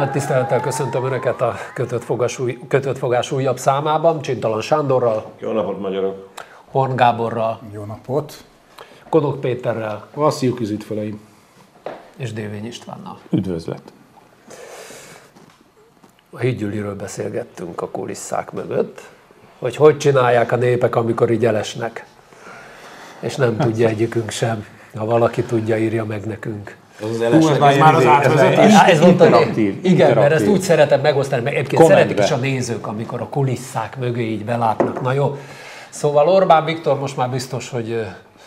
Nagy tisztelettel köszöntöm Önöket a Kötött fogás újabb számában, Csintalan Sándorral. Jó napot, magyarok! Horn Gáborral. Jó napot! Konok Péterrel. Vassziuk üdvfeleim. És Dévény Istvánnal. Üdvözlet! A hídgyűliről beszélgettünk a kulisszák mögött, hogy csinálják a népek, amikor így elesnek. És nem tudja egyikünk sem. Ha valaki tudja, írja meg nekünk. Ez már az átvezetés. Ez interaktív. Igen, mert ezt úgy szeretem megosztani, mert egyébként szeretik is a nézők, amikor a kulisszák mögé így belátnak. Na jó, szóval Orbán Viktor most már biztos, hogy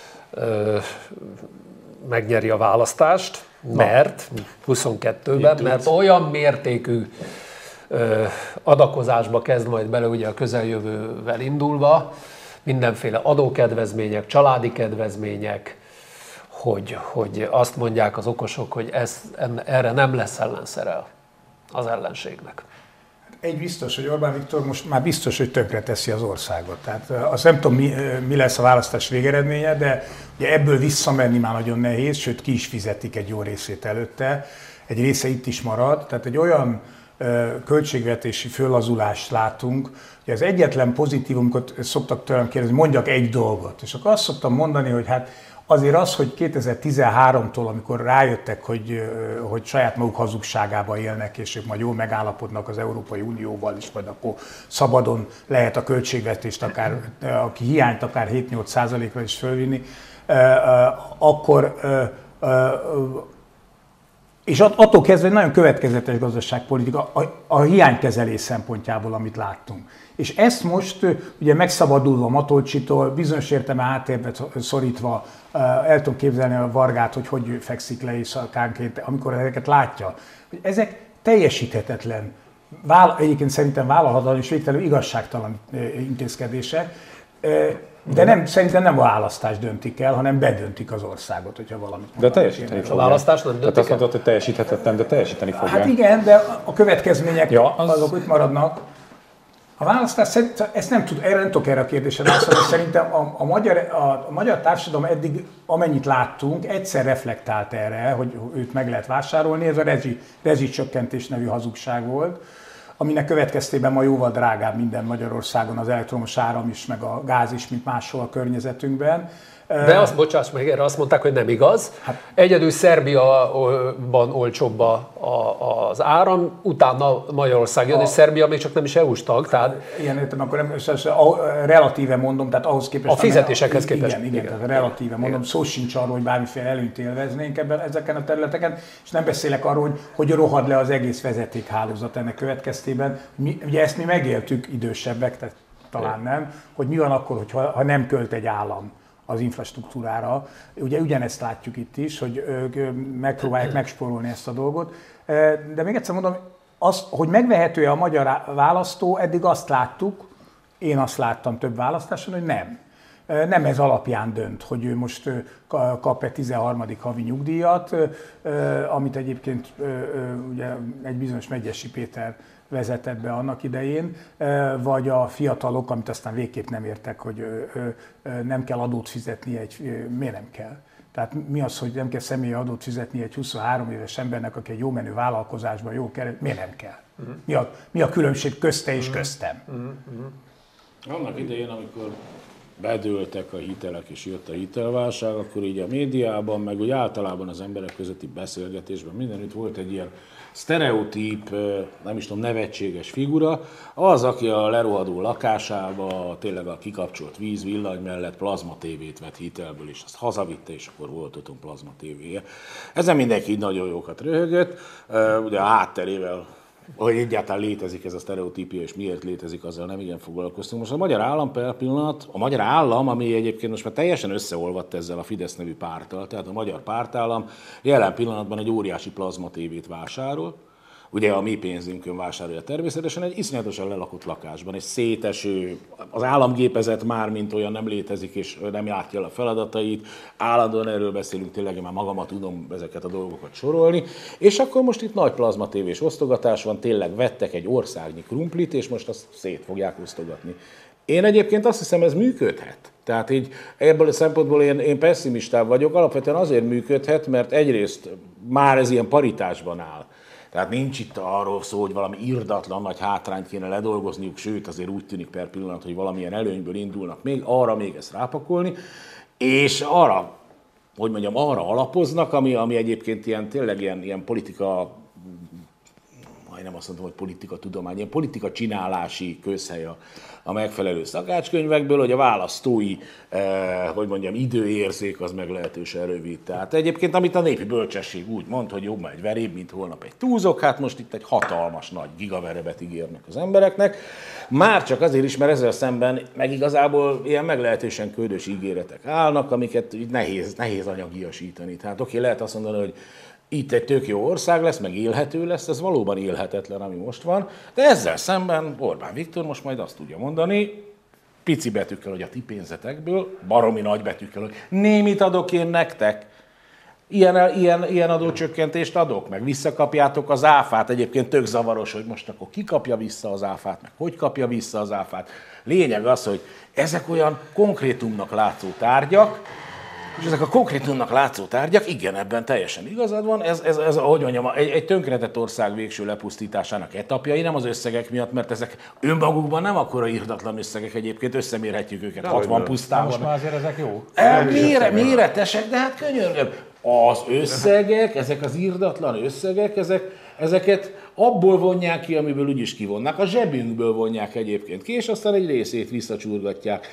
megnyeri a választást, mert 22-ben, mert olyan mértékű adakozásba kezd majd bele ugye a közeljövővel indulva, mindenféle adókedvezmények, családi kedvezmények, hogy azt mondják az okosok, hogy erre nem lesz ellenszere az ellenségnek. Egy biztos, hogy Orbán Viktor most már biztos, hogy tönkreteszi az országot. Tehát azt nem tudom, mi lesz a választás végeredménye, de ugye ebből visszamenni már nagyon nehéz, sőt ki is fizetik egy jó részét előtte. Egy része itt is marad, tehát egy olyan költségvetési föllazulást látunk, hogy az egyetlen pozitívum, amikor szoktak tőlem kérdezni, mondjak egy dolgot, és akkor azt szoktam mondani, hogy hát azért az, hogy 2013-tól, amikor rájöttek, hogy saját maguk hazugságában élnek, és ők majd jól megállapodnak az Európai Unióval is, majd akkor szabadon lehet a költségvetést, aki hiányt akár 7-8%-ra is fölvinni, akkor és attól kezdve egy nagyon következetes gazdaságpolitika a hiánykezelés szempontjából, amit láttunk. És ezt most ugye megszabadulva Matolcsitól, bizonyos értelme háttérbe szorítva, el tudom képzelni a Vargát, hogy fekszik le éjszakánként, amikor ezeket látja. Hogy ezek teljesíthetetlen, egyébként szerintem vállalhatatlan és végtelenül igazságtalan intézkedések, de szerintem nem a választás döntik el, hanem bedöntik az országot, hogyha valamit de teljesíteni fogják. A választás nem döntik. Tehát azt mondod, hogy teljesíthetetlen, de teljesíteni fogják. Hát igen, de a következmények azok itt maradnak. A választás, erre nem tudok erre a kérdésre válaszolni, szerintem a magyar társadalom eddig, amennyit láttunk, egyszer reflektált erre, hogy őt meg lehet vásárolni, ez a rezsicsökkentés nevű hazugság volt, aminek következtében ma jóval drágább minden Magyarországon az elektromos áram is, meg a gáz is, mint máshol a környezetünkben. De azt, bocsáss meg, erre azt mondták, hogy nem igaz. Egyedül Szerbiaban olcsóbb az áram, utána Magyarország jön, és Szerbia még csak nem is EU-s tag. Tehát ilyen értem, akkor nem, relatíve mondom, tehát ahhoz képest... A fizetésekhez képest. Igen, tehát relatíve mondom, szó sincs arról, hogy bármiféle előnyt élveznénk ezeken a területeken, és nem beszélek arról, hogy rohad le az egész vezetékhálózat ennek következtében. Ugye ezt mi megéltük idősebbek, tehát talán nem, hogy mi van akkor, ha nem költ egy állam az infrastruktúrára. Ugye ugyanezt látjuk itt is, hogy megpróbálják megspórolni ezt a dolgot. De még egyszer mondom, hogy megvehető-e a magyar választó, eddig azt láttuk, én azt láttam több választáson, hogy nem. Nem ez alapján dönt, hogy ő most kap egy 13. havi nyugdíjat, amit egyébként ugye egy bizonyos Megyesi Péter vezetett be annak idején, vagy a fiatalok, amit aztán végképp nem értek, hogy nem kell adót fizetni miért nem kell? Tehát mi az, hogy nem kell személyi adót fizetni egy 23 éves embernek, aki egy jó menő vállalkozásban jó kereszt, miért nem kell? Mi a különbség közte és köztem? Annak idején, amikor bedőltek a hitelek és jött a hitelválság, akkor így a médiában, meg úgy általában az emberek közötti beszélgetésben mindenütt volt egy ilyen sztereotíp, nem is tudom, nevetséges figura, az, aki a lerohadó lakásába tényleg a kikapcsolt víz, villany mellett plazma tévét vett hitelből, és azt hazavitte, és akkor volt otthon plazma tévéje. Ezen mindenki így nagyon jókat röhögött, ugye a hátterével, hogy egyáltalán létezik ez a sztereotípia, és miért létezik, azzal nem igen foglalkoztunk. Most a magyar állam per pillanat, a magyar állam, ami egyébként most már teljesen összeolvadt ezzel a Fidesz nevű párttal, tehát a magyar pártállam jelen pillanatban egy óriási plazma tévét vásárol, ugye a mi pénzünkön vásárolja természetesen egy iszonyatosan lelakott lakásban, egy széteső, az államgépezet már mint olyan nem létezik, és nem látja el a feladatait, állandóan erről beszélünk, tényleg már magamat tudom ezeket a dolgokat sorolni, és akkor most itt nagy plazma tévés osztogatás van, tényleg vettek egy országnyi krumplit, és most azt szét fogják osztogatni. Én egyébként azt hiszem, ez működhet. Tehát így ebből a szempontból én pessimistább vagyok, alapvetően azért működhet, mert egyrészt már ez ilyen paritásban áll. Tehát nincs itt arról szó, hogy valami irdatlan nagy hátrányt kéne ledolgozniuk, sőt azért úgy tűnik per pillanat, hogy valamilyen előnyből indulnak még, arra még ezt rápakolni, és arra, hogy mondjam, arra alapoznak, ami egyébként tényleg ilyen politika, majdnem azt mondtam, hogy politikatudomány, ilyen politika csinálási közhely a megfelelő szakácskönyvekből, hogy a választói, hogy mondjam, időérzék az meglehetősen rövid. Tehát egyébként, amit a népi bölcsesség úgy mond, hogy jobb ma egy veréb, mint holnap egy túzok, hát most itt egy hatalmas nagy gigaverebet ígérnek az embereknek. Már csak azért is, mert ezzel szemben meg igazából ilyen meglehetősen ködös ígéretek állnak, amiket nehéz anyagiasítani. Tehát oké, lehet azt mondani, hogy itt egy tök jó ország lesz, meg élhető lesz, ez valóban élhetetlen, ami most van, de ezzel szemben Orbán Viktor most majd azt tudja mondani, pici betűkkel, hogy a ti pénzetekből, baromi nagy betűkkel, hogy némit adok én nektek, ilyen adócsökkentést adok, meg visszakapjátok az áfát. Egyébként tök zavaros, hogy most akkor ki kapja vissza az áfát, meg hogy kapja vissza az áfát. Lényeg az, hogy ezek olyan konkrétumnak látszó tárgyak, és ezek a konkrétumnak látszó tárgyak, igen, ebben teljesen igazad van, ez ahogy mondjam, egy tönkretett ország végső lepusztításának etapjai, nem az összegek miatt, mert ezek önmagukban nem akkora irdatlan összegek, egyébként, összemérhetjük őket 60 pusztában. Most már azért ezek jó. Méretesek, de hát könyörgöm. Az összegek, ezek az irdatlan összegek, ezeket abból vonják ki, amiből úgyis kivonnak, a zsebünkből vonják egyébként ki, és aztán egy részét visszacsurgatják.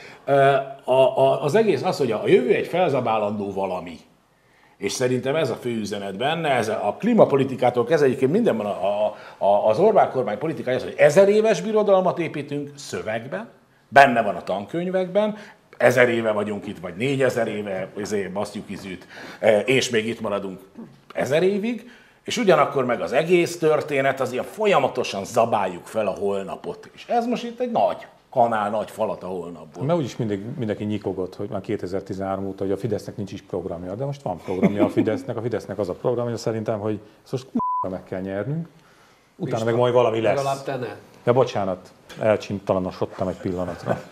Az egész az, hogy a jövő egy felzabálandó valami. És szerintem ez a fő üzenet benne, ez a klímapolitikától kezdve egyébként mindenben az Orbán kormány politikája az, hogy 1000 éves birodalmat építünk szövegben, benne van a tankönyvekben, 1000 éve vagyunk itt, vagy 4000 éve, basztjuk izűt, és még itt maradunk 1000 évig, és ugyanakkor meg az egész történet az ilyen folyamatosan zabáljuk fel a holnapot. És ez most itt egy nagy kanál, nagy falat a holnapból. Mert úgyis mindenki nyikogott, hogy már 2013 óta, hogy a Fidesznek nincs is programja, de most van programja a Fidesznek. A Fidesznek az a programja szerintem, hogy most meg kell nyernünk, utána meg majd valami lesz. Legalább te ne. Ja, bocsánat, elcsintalanodtam egy pillanatra.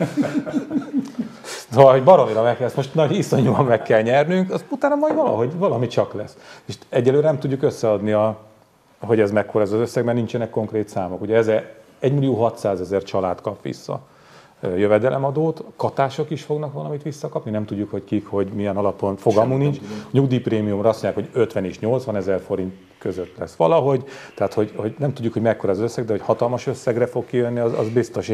Szóval, hogy baromira meg kell, ezt most nagy iszonyúan meg kell nyernünk, az utána majd valami csak lesz. És egyelőre nem tudjuk összeadni, hogy ez mekkora ez az összeg, mert nincsenek konkrét számok. Ugye 1.600.000 család kap vissza jövedelemadót, katások is fognak valamit visszakapni, nem tudjuk, hogy kik, hogy milyen alapon, fogalmunk nincs. Nyugdíjprémiumra azt mondják, hogy 50 és 80 ezer forint között lesz valahogy, tehát hogy nem tudjuk, hogy mekkora az összeg, de hogy hatalmas összegre fog kijönni, az biztos,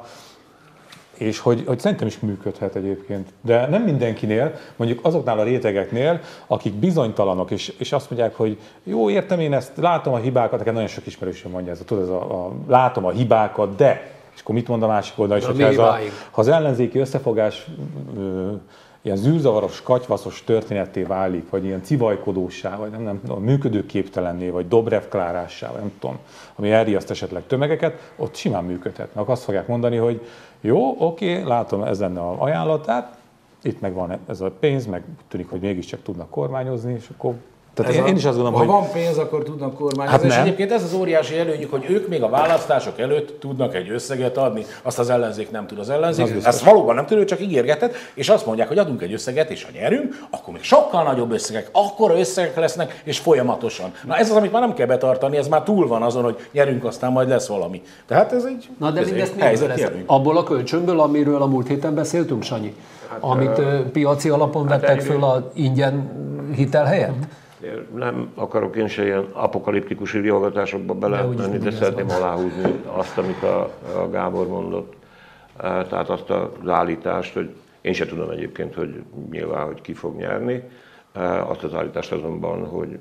és hogy szerintem is működhet egyébként. De nem mindenkinél, mondjuk azoknál a rétegeknél, akik bizonytalanok, és azt mondják, hogy jó, értem én ezt, látom a hibákat, nekem nagyon sok ismerősöm mondja ezt, tudod, látom a hibákat, de, és akkor mit mond a másik oldal is, hogyha ha az ellenzéki összefogás ilyen zűrzavaros, katyvaszos történetté válik, vagy ilyen civajkodóssá, vagy nem működőképtelenné, vagy Dobrev Klárássá, vagy nem tudom, ami elriaszt esetleg tömegeket, ott simán működhet. Mert azt fogják mondani, hogy jó, oké, látom, ez lenne az ajánlatát, itt meg van ez a pénz, meg tűnik, hogy mégiscsak tudnak kormányozni, és akkor... Tehát én is azt gondolom, ha van pénz, akkor tudnak kormányozni. Hát és egyébként ez az óriási előnyük, hogy ők még a választások előtt tudnak egy összeget adni, azt az ellenzék nem tud. Az ellenzék ezt valóban nem tud, csak ígérgetett, és azt mondják, hogy adunk egy összeget, és ha nyerünk, akkor még sokkal nagyobb összegek, akkora összegek lesznek, és folyamatosan. Na ez az, amit már nem kell betartani, ez már túl van azon, hogy nyerünk, aztán majd lesz valami. Tehát ez egy helyzeti előny. Abból a kölcsönből, amiről a múlt héten beszéltünk, Sanyi? Hát, amit piaci alapon vettek föl a ingyen hitel helyett? Nem akarok én se ilyen apokaliptikus riogatásokba belemenni, de szeretném aláhúzni azt, amit a Gábor mondott. Tehát azt az állítást, hogy én se tudom egyébként, hogy nyilván, hogy ki fog nyerni. Azt az állítást azonban, hogy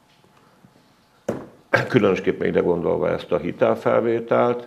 különösképpen ide gondolva ezt a hitelfelvételt,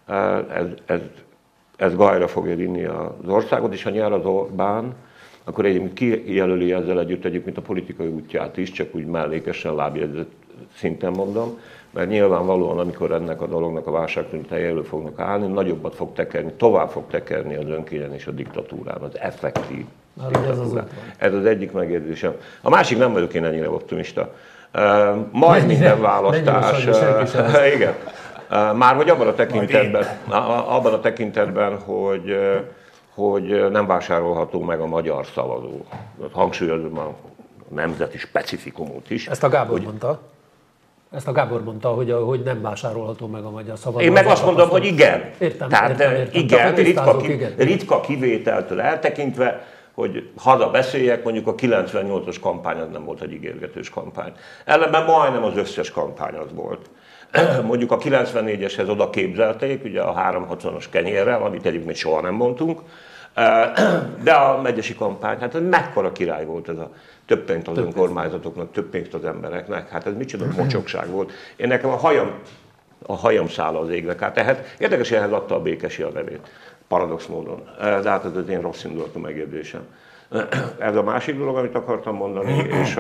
ez gajra fogja vinni az országot, és ha nyer az Orbán, akkor egyébként kijelöli ezzel együtt egyébként a politikai útját is, csak úgy mellékesen lábjegyzett szinten mondom, mert nyilvánvalóan, amikor ennek a dolognak a válságtűnetei elő fognak állni, nagyobbat fog tekerni, tovább fog tekerni az önkényen és a diktatúrán, az effektív diktatúrán. Ez az egyik megjegyzésem. A másik, nem vagyok én ennyire optimista. Majd minden választás... Igen. Már hogy abban a tekintetben, hogy nem vásárolható meg a magyar szavazó. Hangsúlyozom a nemzeti specifikumot is. Ezt a Gábor mondta. Ezt a Gábor mondta, hogy nem vásárolható meg a magyar szavazás. Én meg azt mondom, hogy igen. Értem. Igen, ritka kivételtől eltekintve, hogy haza beszéljek, mondjuk a 98-as kampány az nem volt egy ígérgetős kampány. Ellenben majdnem az összes kampány az volt. Mondjuk a 94-eshez oda képzelték, ugye a 360-as kenyérrel, amit egyébként soha nem mondtunk, de a megyesi kampány, hát ez mekkora király volt ez a több pénzt az önkormányzatoknak, több pénzt az embereknek, hát ez micsoda mocsokság volt. Én nekem a hajam száll az égre, hát érdekes, hogy ehhez adta a Békesi a nevét, paradox módon, de hát ez az én rossz indulatú megjegyzésem. Ez a másik dolog, amit akartam mondani, és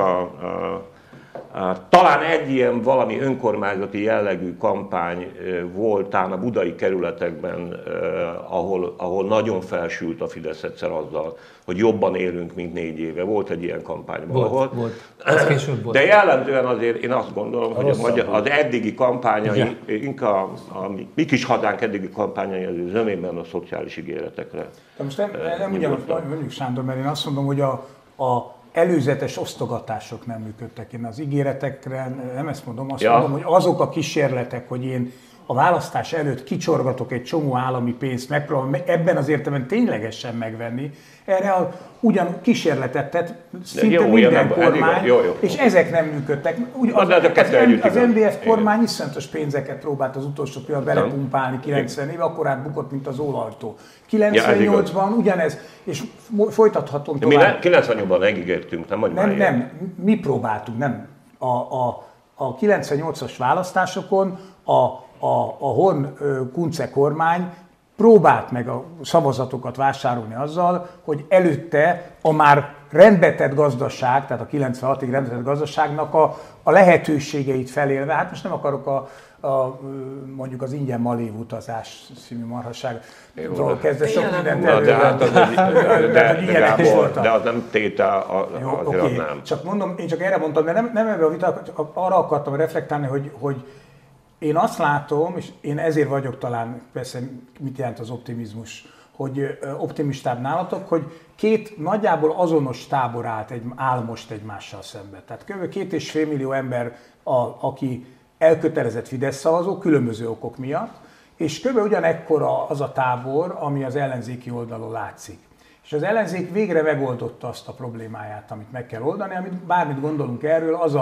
talán egy ilyen valami önkormányzati jellegű kampány volt talán a budai kerületekben, ahol nagyon felsült a Fidesz egyszer azzal, hogy jobban élünk, mint 4 éve. Volt egy ilyen kampány valahol. Volt. Ez később volt. De jellemzően azért én azt gondolom, hogy az eddigi kampányai, inkább a mi kis hazánk eddigi kampányai az zömében a szociális ígéretekre. De most nem ugyanaz mondjuk, Sándor, mert én azt mondom, hogy a előzetes osztogatások nem működtek. Én az ígéretekre nem ezt mondom, azt mondom, hogy azok a kísérletek, hogy én a választás előtt kicsorgatok egy csomó állami pénzt, megpróbálom ebben az értelemben ténylegesen megvenni, erre ugyan kísérletet tett szinte minden kormány, és ezek nem működtek. Az MDF kormány iszonyatos pénzeket próbált az utolsó pillanatban belepumpálni 90 éve, akkor átbukott, mint az ólajtó. 98-ban ugyanez, és folytathatom tovább. Mi 98-ban megígértünk, nem? Nem, mi próbáltunk, nem. A 98-as választásokon a Horn-Kunce kormány próbált meg a szavazatokat vásárolni azzal, hogy előtte a már rendbetett gazdaság, tehát a 96-ig rendbetett gazdaságnak a lehetőségeit felélve, hát most nem akarok mondjuk az ingyen malév utazás című marhasságról kezdve sok mindent de az nem tétel, azért nem. Csak mondom, én csak erre mondtam, de nem ebbe a vita, arra akartam reflektálni, hogy én azt látom, és én ezért vagyok talán, persze mit jelent az optimizmus, hogy optimistább nálatok, hogy két nagyjából azonos tábor áll most egymással szemben. Tehát kb. 2,5 millió ember, aki elkötelezett Fidesz szavazó, különböző okok miatt, és kb. Ugyanekkora az a tábor, ami az ellenzéki oldalon látszik. És az ellenzék végre megoldotta azt a problémáját, amit meg kell oldani, amit bármit gondolunk erről, az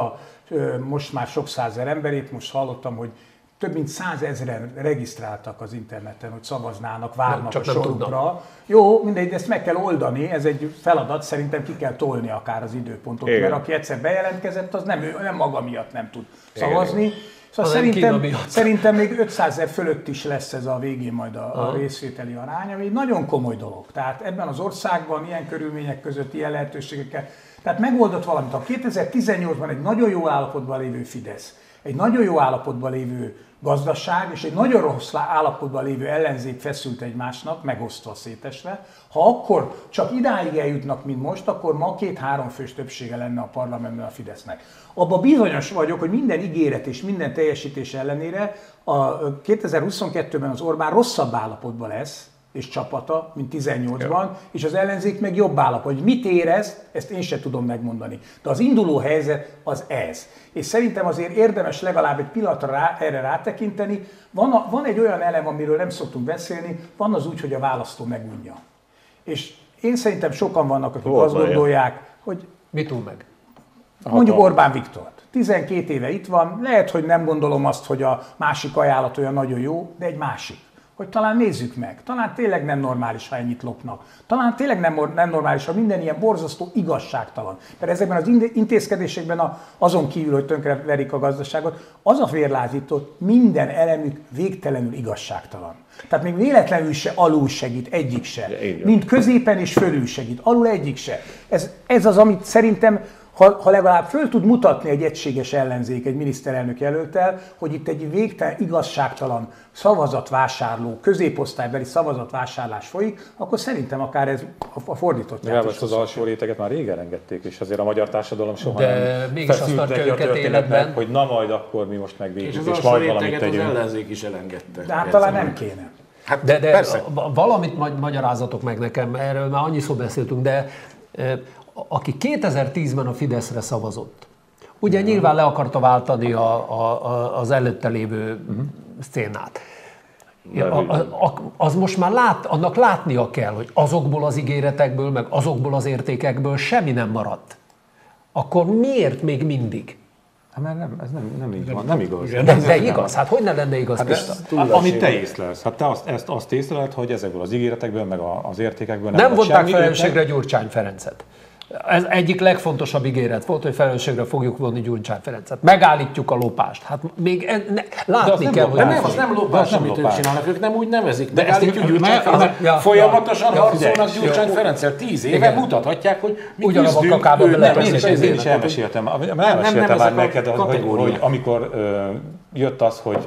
most már sok százezer ember, épp most hallottam, hogy több mint 100 000 regisztráltak az interneten, hogy szavaznának, várnak a sorukra. Jó, mindegy, de ezt meg kell oldani, ez egy feladat, szerintem ki kell tolni akár az időpontot, mert aki egyszer bejelentkezett, az nem maga miatt nem tud szavazni. Szóval szerintem még 500 000 fölött is lesz ez a végén majd a részvételi arány, ami egy nagyon komoly dolog. Tehát ebben az országban, ilyen körülmények között, ilyen lehetőségekkel, tehát megoldott valamit. A 2018-ban egy nagyon jó állapotban lévő Fidesz, egy nagyon jó állapotban lévő gazdaság és egy nagyon rossz állapotban lévő ellenzék feszült egymásnak, megosztva, szétesve. Ha akkor csak idáig eljutnak, mint most, akkor ma 2-3 fős többsége lenne a parlamentben a Fidesznek. Abban bizonyos vagyok, hogy minden ígéret és minden teljesítés ellenére a 2022-ben az Orbán rosszabb állapotban lesz, és csapata, mint 18-ban, és az ellenzék meg jobb állapot. Hogy mit érez, ezt én sem tudom megmondani. De az induló helyzet az ez. És szerintem azért érdemes legalább egy pillanatra erre rátekinteni. Van egy olyan elem, amiről nem szoktunk beszélni, van az úgy, hogy a választó megunja. És én szerintem sokan vannak, akik azt gondolják, hogy... Mit túl meg? Mondjuk Orbán Viktort. 12 éve itt van, lehet, hogy nem gondolom azt, hogy a másik ajánlat olyan nagyon jó, de egy másik. Hogy talán nézzük meg, talán tényleg nem normális, ha ennyit lopnak. Talán tényleg nem normális, ha minden ilyen borzasztó igazságtalan. Mert ezekben az intézkedésekben azon kívül, hogy tönkreverik a gazdaságot, az a vérlázított minden elemük végtelenül igazságtalan. Tehát még véletlenül se alul segít, egyik se. Mind középen és fölül segít, alul egyik se. Ez az, amit szerintem, ha legalább föl tud mutatni egy egységes ellenzék, egy miniszterelnök jelölttel, hogy itt egy végtelen, igazságtalan szavazatvásárló, középosztálybeli szavazatvásárlás folyik, akkor szerintem akár ez a fordítottját is. Ezt az alsó réteget már régen engedték, és azért a magyar társadalom soha de nem feszült egy a történetnek, hogy na majd akkor mi most megvédjük, és majd valamit tegyünk. Az ellenzék is elengedte. De hát talán nem kéne. Hát de valamit magyarázatok meg nekem, erről már annyiszor beszéltünk, de aki 2010-ben a Fideszre szavazott, Ugye nyilván le akarta váltani az előtte lévő szcénát. Az most már annak látnia kell, hogy azokból az ígéretekből, meg azokból az értékekből semmi nem maradt. Akkor miért még mindig? Hát mert ez nem így van, nem igaz. De igaz, hát hogy ne lenne igaz, hát Pista? Amit te észlelsz, hát te azt észleled, hogy ezekből az ígéretekből, meg az értékekből nem vonták felelősségre Gyurcsány Ferencet. Ez egyik legfontosabb ígéret volt, hogy felelősségre fogjuk vonni Gyurcsány Ferencet. Megállítjuk a lopást. Hát még látni kell, hogy... Nem, az nem lopás, amit ők csinálnak, ők nem úgy nevezik. Megállítjuk Gyurcsány Ferencet. Folyamatosan harcolnak Gyurcsány Ferenccel. 10 éve mutathatják, hogy mi küzdünk. Én is elmeséltem már neked, hogy amikor jött az, hogy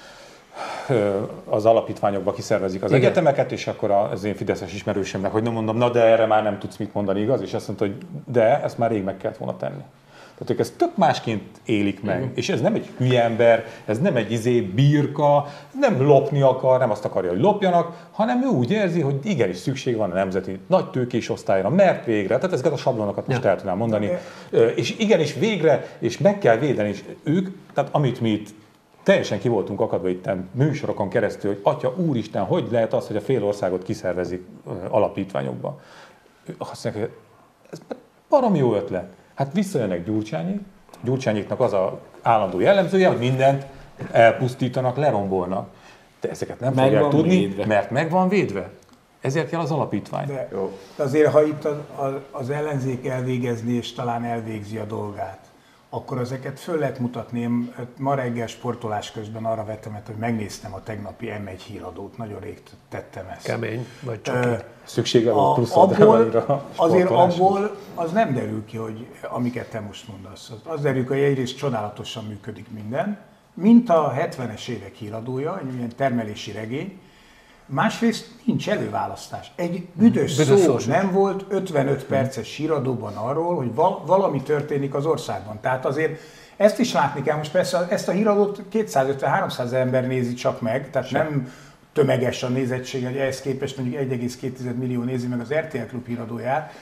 az alapítványokba kiszervezik az egyetemeket, és akkor az én fideszes ismerősömnek, hogy nem mondom, na de erre már nem tudsz mit mondani, igaz? És azt mondta, hogy de, ezt már rég meg kellett volna tenni. Tehát ők ezt tök másként élik meg, és ez nem egy hülye ember, ez nem egy birka, nem lopni akar, nem azt akarja, hogy lopjanak, hanem ő úgy érzi, hogy igenis szükség van a nemzeti nagy tőkés osztályra, mert végre, tehát ezeket a sablonokat most el tudnám mondani, és igenis végre, és meg kell védeni, és ők, tehát amit mi itt teljesen ki voltunk akadva itt műsorokon keresztül, hogy Atya Úristen, hogy lehet az, hogy a fél országot kiszervezik alapítványokba. Azt mondják, hogy ez baromi jó ötlet. Hát visszajönnek Gyurcsányéknak az a állandó jellemzője, hogy mindent elpusztítanak, lerombolnak. De ezeket nem fogják tudni, mert meg van védve. Ezért kell az alapítvány. De azért, ha itt az ellenzék elvégezni, és talán elvégzi a dolgát, akkor ezeket föl lehet mutatni. Én ma reggel sportolás közben arra vettem, hogy megnéztem a tegnapi M1 híradót, nagyon rég tettem ezt. Kemény, vagy csak szüksége volt plusz azért abból az nem derül ki, hogy amiket te most mondasz. Az derül ki, hogy egyrészt csodálatosan működik minden, mint a 70-es évek híradója, egy ilyen termelési regény. Másrészt nincs előválasztás. Egy büdös szó nem volt 55 perces híradóban arról, hogy valami történik az országban. Tehát azért ezt is látni kell. Most persze ezt a híradót 250-300 ember nézi csak meg, tehát nem tömeges a nézettség, hogy ehhez képest mondjuk 1,2 millió nézi meg az RTL Klub híradóját,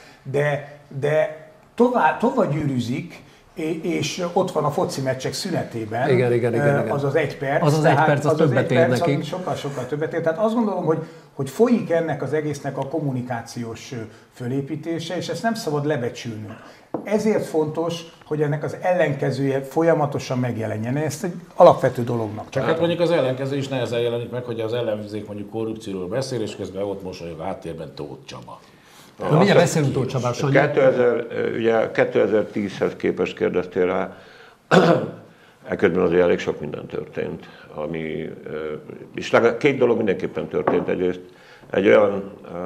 de tovább gyűrűzik, és ott van a foci meccsek szünetében, igen. az az 1 perc. Az 1 perc, az többet ér nekik. Sokkal többet ér. Tehát azt gondolom, hogy folyik ennek az egésznek a kommunikációs fölépítése, és ezt nem szabad lebecsülnünk. Ezért fontos, hogy ennek az ellenkezője folyamatosan megjelenjen. Ezt egy alapvető dolognak. Csak hát mondjuk az ellenkező is nehezen jelenik meg, hogy az ellenzék mondjuk korrupcióról beszél, és közben ott mosolyog a háttérben Tóth Csaba. Mindjárt beszélünk Tóth Csabáról. 2010-hez képest kérdeztél rá, ekközben azért elég sok minden történt. És két dolog mindenképpen történt. Egyrészt egy olyan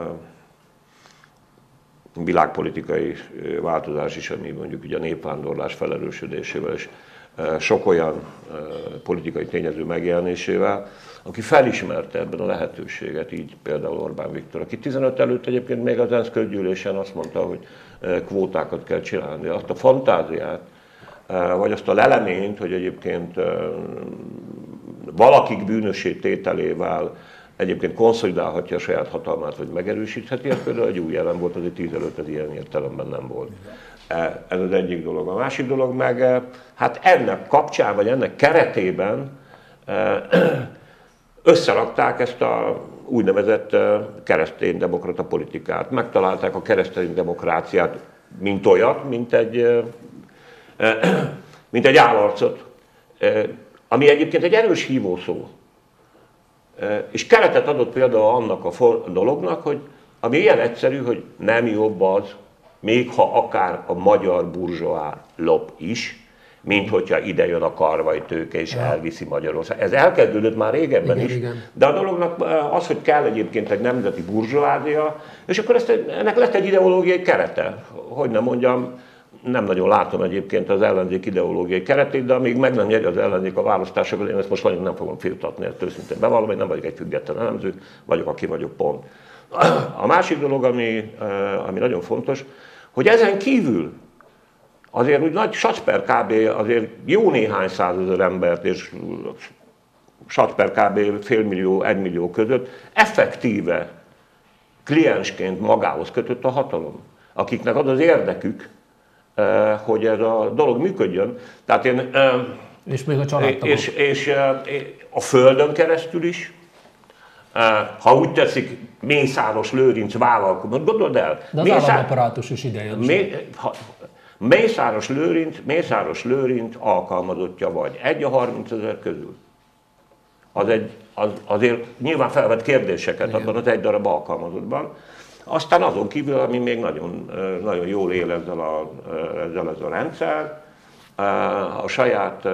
világpolitikai változás is, ami mondjuk ugye a népvándorlás felerősödésével és sok olyan politikai tényező megjelenésével, aki felismerte ebben a lehetőséget, így például Orbán Viktor, aki 15 előtt egyébként még az ENSZ közgyűlésen azt mondta, hogy kvótákat kell csinálni. Azt a fantáziát, vagy azt a leleményt, hogy egyébként valakik bűnössé tételével egyébként konszolidálhatja a saját hatalmát, vagy megerősítheti, ez például egy új jelen volt, azért 10 előtt ez ilyen értelemben nem volt. Ez az egyik dolog. A másik dolog meg, hát ennek kapcsán, vagy ennek keretében összerakták ezt a úgynevezett kereszténydemokrata politikát. Megtalálták a kereszténydemokráciát, mint olyat, mint egy állarcot, ami egyébként egy erős hívószó. És keretet adott például annak a dolognak, hogy ami ilyen egyszerű, hogy nem jobb az, még ha akár a magyar burzsóá lop is, mint hogyha ide jön a karvai tőke és elviszi Magyarország. Ez elkezdődött már régebben is, de a dolognak az, hogy kell egyébként egy nemzeti burzsóázia, és akkor ennek lett egy ideológiai kerete. Hogy nem mondjam, nem nagyon látom egyébként az ellenzék ideológiai keretét, de amíg meg nem nyeri az ellenzék a választásokat, én ezt most nagyon nem fogom firtatni, ezt őszintén bevallom, én nem vagyok egy független elemző, vagyok, aki vagyok, pont. A másik dolog, ami nagyon fontos, hogy ezen kívül azért úgy nagy Sacsper kb. Azért jó néhány százezer embert, és Sacsper kb. Fél millió, 1 millió között effektíve kliensként magához kötött a hatalom, akiknek az az érdekük, hogy ez a dolog működjön. Tehát én, és még a családtagok. és a Földön keresztül is, ha úgy teszik, Mészáros Lőrinc vállalkozó, gondold el. De az államaparátus is ide jön. Mészáros Lőrinc alkalmazottja vagy. 1 a 30 000 közül. Azért nyilván felvet kérdéseket abban az egy darab alkalmazottban. Aztán azon kívül, ami még nagyon, nagyon jól él ezzel ez a rendszer, a saját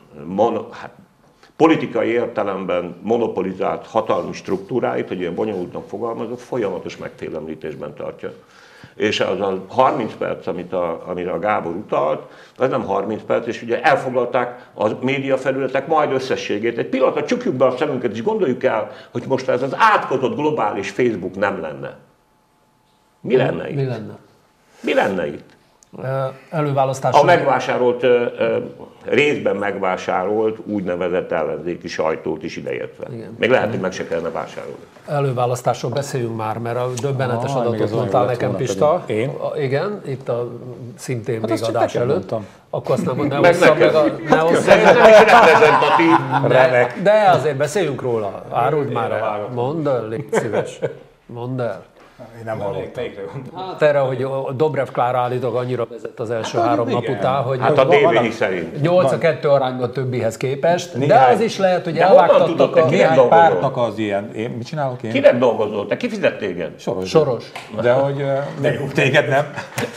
politikai értelemben monopolizált hatalmi struktúráit, hogy ilyen bonyolultnak fogalmazok, folyamatos megfélemlítésben tartja. És az a 30 perc, amire a Gábor utalt, az nem 30 perc, és ugye elfoglalták a médiafelületek majd összességét. Egy pillanatra csukjuk be a szemünket, és gondoljuk el, hogy most ez az átkozott globális Facebook nem lenne. Mi lenne itt? Mi lenne itt? Előválasztások. A megvásárolt, részben megvásárolt úgynevezett ellenzéki sajtót is ideértve. Még lehet, hogy meg se kellene vásárolni. Előválasztásról beszéljünk már, mert a döbbenetes adatot mondtál nekem, Pista. Én? Igen, itt szintén Hát még adás előtt. Mondtam. Akkor azt nem osszam meg ne osszam meg nem is reprezentatív. De azért beszéljünk róla. Áruld már el. Mondd el, légy szíves. Mondd el. Én nem hallottam. Hát erre, hogy Dobrev Klára állítólag annyira vezet az első 3 nap után, hogy hát a DVI szerint 8-2 arányban többihez képest, de az is lehet, hogy elvágtattak a... Néhány pártnak az ilyen... Mit csinálok én? Kinek dolgozol? Te ki fizet téged? Soros. De hogy... Téged nem.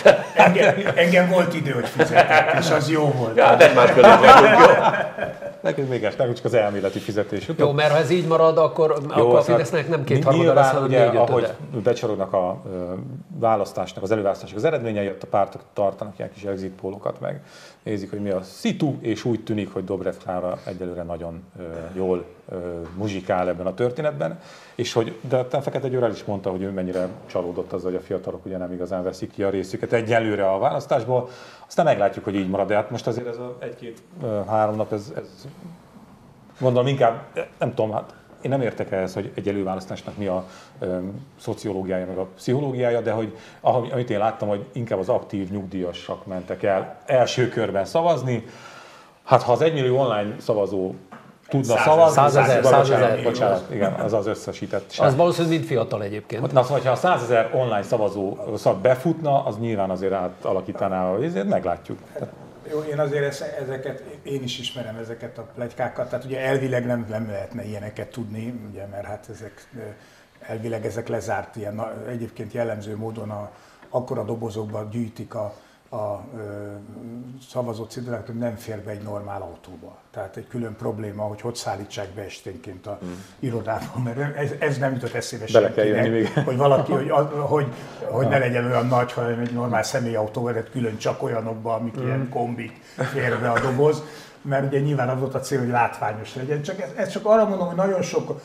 Engem volt idő, hogy fizettek, és az jó volt. Ja, de már között jó. Nekünk még csak az elméleti fizetés. Jó, mert ha ez így marad, akkor a Fidesznek nem 2/3 lesz, hanem 4/5. Ahogy becsorognak a választásnak, az előválasztásnak az eredményei, ott a pártok tartanak ilyen kis exit pólokat meg. Nézik, hogy mi a szitu, és úgy tűnik, hogy Dobrev Klára egyelőre nagyon jól muzsikál ebben a történetben. És de a Fekete Győr el is mondta, hogy ő mennyire csalódott azzal, hogy a fiatalok ugye nem igazán veszik ki a részüket egyelőre a választásból. Aztán meglátjuk, hogy így marad, de hát most azért ez a 1-2-3 nap, ez gondolom inkább, nem tudom, hát én nem értek ehhez, hogy egy előválasztásnak mi a szociológiája, meg a pszichológiája, de hogy amit én láttam, hogy inkább az aktív nyugdíjasok mentek el első körben szavazni. Hát ha az 1 millió online szavazó tudna szavazni, 100 000. Bocsánat, igen, az az összesített. Az valószínűleg mind fiatal egyébként. Na szóval, ha 100 000 online szavazó befutna, az nyilván azért átalakítaná, ezért meglátjuk. Jó, én azért ezeket, én is ismerem ezeket a pletykákat, tehát ugye elvileg nem lehetne ilyeneket tudni, ugye, mert hát elvileg ezek lezárt ilyen, egyébként jellemző módon akkora dobozokban gyűjtik a szavazó cédulát, hogy nem fér be egy normál autóba. Tehát egy külön probléma, hogy szállítsák be esténként a irodába, mert ez nem jutott eszébe senkinek, hogy valaki, hogy ne legyen olyan nagy, hanem egy normál személyautó vezet külön csak olyanokba, amik ilyen kombik fér be a doboz, mert ugye nyilván az volt a cél, hogy látványos legyen. Ezt csak arra mondom, hogy nagyon sok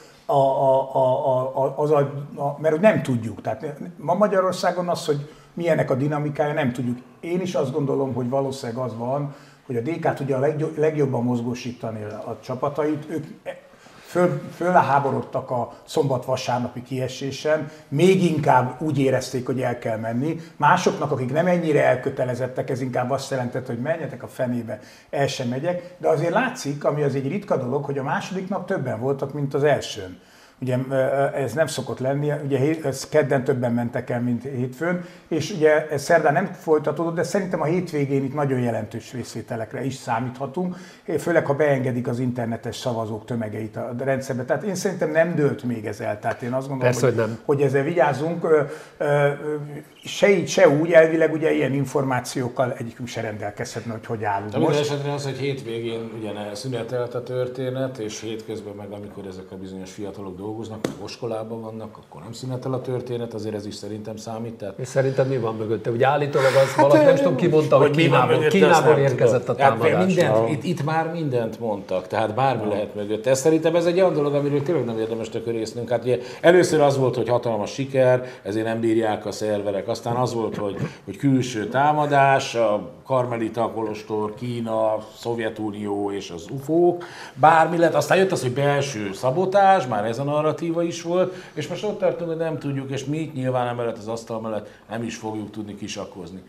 mert nem tudjuk. Tehát ma Magyarországon az, hogy milyenek a dinamikája, nem tudjuk. Én is azt gondolom, hogy valószínűleg az van, hogy a DK tudja a legjobban mozgósítani a csapatait. Ők fölháborodtak a szombat-vasárnapi kiesésen, még inkább úgy érezték, hogy el kell menni. Másoknak, akik nem ennyire elkötelezettek, ez inkább azt jelentett, hogy menjetek a fenébe, el sem megyek. De azért látszik, ami az egy ritka dolog, hogy a második nap többen voltak, mint az elsőn. Ugye ez nem szokott lenni, ugye kedden többen mentek el, mint hétfőn, és ugye ez szerdán nem folytatódott, de szerintem a hétvégén itt nagyon jelentős részvételekre is számíthatunk, főleg ha beengedik az internetes szavazók tömegeit a rendszerbe. Tehát én szerintem nem dőlt még ez el, tehát én azt gondolom, persze, hogy ezzel vigyázzunk, se így, se úgy, elvileg ugye ilyen információkkal egyikünk se rendelkezhetne, hogy állunk de most. Esetre az, hogy hétvégén ugye szünetelt a történet, és hétközben meg amikor ezek a bizonyos fiatalok dolgoznak, meg oskolában vannak, akkor nem szünetel a történet, azért ez is szerintem számít. Tehát... És szerinted mi van mögötte? Ugye állítólag az valaki, nem tudom ki mondta, hogy Kínából érkezett a támadás. Itt már mindent mondtak, tehát bármi lehet mögötte. Ez szerintem ez egy olyan dolog, amiről tényleg nem érdemes tökörésznünk. Hát ugye először az volt, hogy hatalmas siker, ezért nem bírják a szerverek. Aztán az volt, hogy külső támadás, a Karmelita kolostor, Kína, Szovjetunió és az UFO-k, bármi lett. Aztán jött az, hogy belső szabotás, már ez a narratíva is volt, és most ott tartunk, hogy nem tudjuk, és mi nyilván emellett az asztal mellett nem is fogjuk tudni kisakkozni.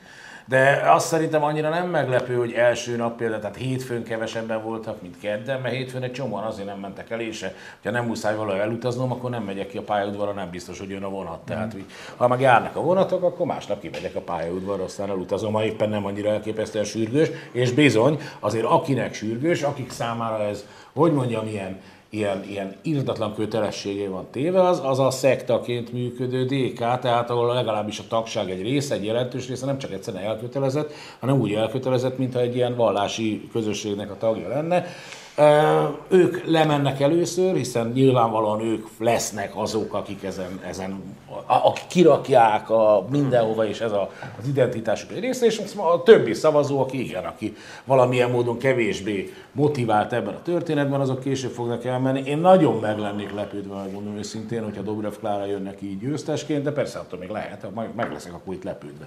De azt szerintem annyira nem meglepő, hogy első nap például, tehát hétfőn kevesebben voltak, mint kedden, mert hétfőn egy csomóan azért nem mentek el, és ha nem muszáj valahogy elutaznom, akkor nem megyek ki a pályaudvarra, nem biztos, hogy jön a vonat. Tehát, ha meg járnak a vonatok, akkor másnap kimegyek a pályaudvarra, aztán elutazom, ha éppen nem annyira elképesztően sürgős, és bizony, azért akinek sürgős, akik számára ez, hogy mondjam, ilyen irdatlan kötelességé van téve, az a szektaként működő DK, tehát ahol legalábbis a tagság egy része, egy jelentős része nem csak egyszerűen elkötelezett, hanem úgy elkötelezett, mintha egy ilyen vallási közösségnek a tagja lenne. Ők lemennek először, hiszen nyilvánvalóan ők lesznek azok, akik ezen akik kirakják mindenhova, és ez az identitásuk egy része, és a többi szavazó, aki valamilyen módon kevésbé motivált ebben a történetben, azok később fognak elmenni. Én nagyon meg lennék lepődve, megmondom őszintén, hogyha Dobrev Klára jön neki így győztesként, de persze attól még lehet, ha meg leszek akkor itt lepődve.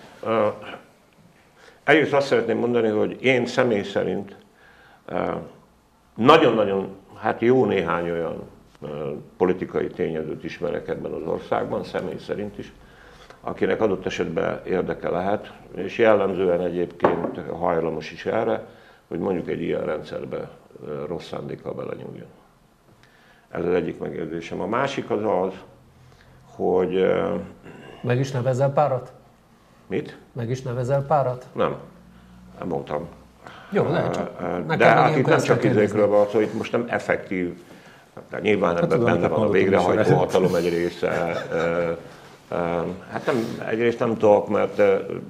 Egyrészt azt szeretném mondani, hogy én személy szerint nagyon-nagyon, hát jó néhány olyan politikai tényezőt ismerek ebben az országban, személy szerint is, akinek adott esetben érdeke lehet, és jellemzően egyébként hajlamos is erre, hogy mondjuk egy ilyen rendszerbe rossz szándékkal belenyúljon. Ez az egyik megérzésem. A másik az az, hogy... Meg is nevezel párat? Mit? Meg is nevezel párat? Nem mondtam. Jó, lehet csak. De hát itt nem csak izékről van szó, itt most nem effektív, de nyilván ebben benne van a végrehajtó hatalom egy része. Hát nem, egyrészt nem tudok, mert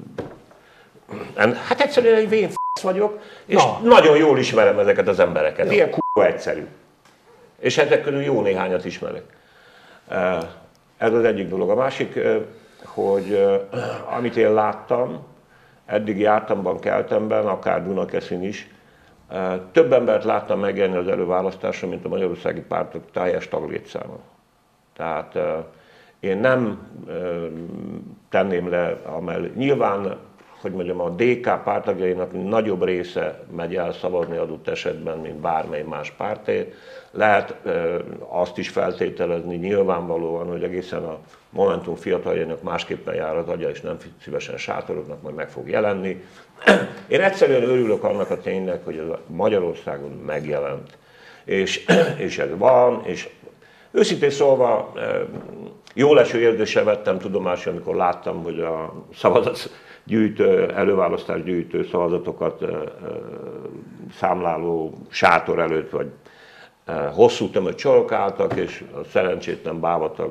hát egyszerűen egy vén vagyok, és nagyon jól ismerem ezeket az embereket. Ilyen kurva egyszerű. És ezek közül jó néhányat ismerek. Ez az egyik dolog. A másik, hogy amit én láttam, eddig jártamban, keltemben, akár Dunakeszin is, több embert láttam megjelenni az előválasztásra, mint a magyarországi pártok teljes taglétszáma. Tehát én nem tenném le amellett. Nyilván, hogy mondjam, a DK pártagjainak nagyobb része megy el szavazni adott esetben, mint bármely más párté. Lehet azt is feltételezni nyilvánvalóan, hogy egészen a Momentum fiataljainak másképpen jár az agya, és nem szívesen sátoroknak, majd meg fog jelenni. Én egyszerűen örülök annak a ténynek, hogy ez Magyarországon megjelent. És ez van, és őszintén szólva jól eső érzéssel vettem tudomásul, amikor láttam, hogy a előválasztásgyűjtő szavazatokat számláló sátor előtt, vagy hosszú tömött csorokáltak, és a szerencsétlen bávatag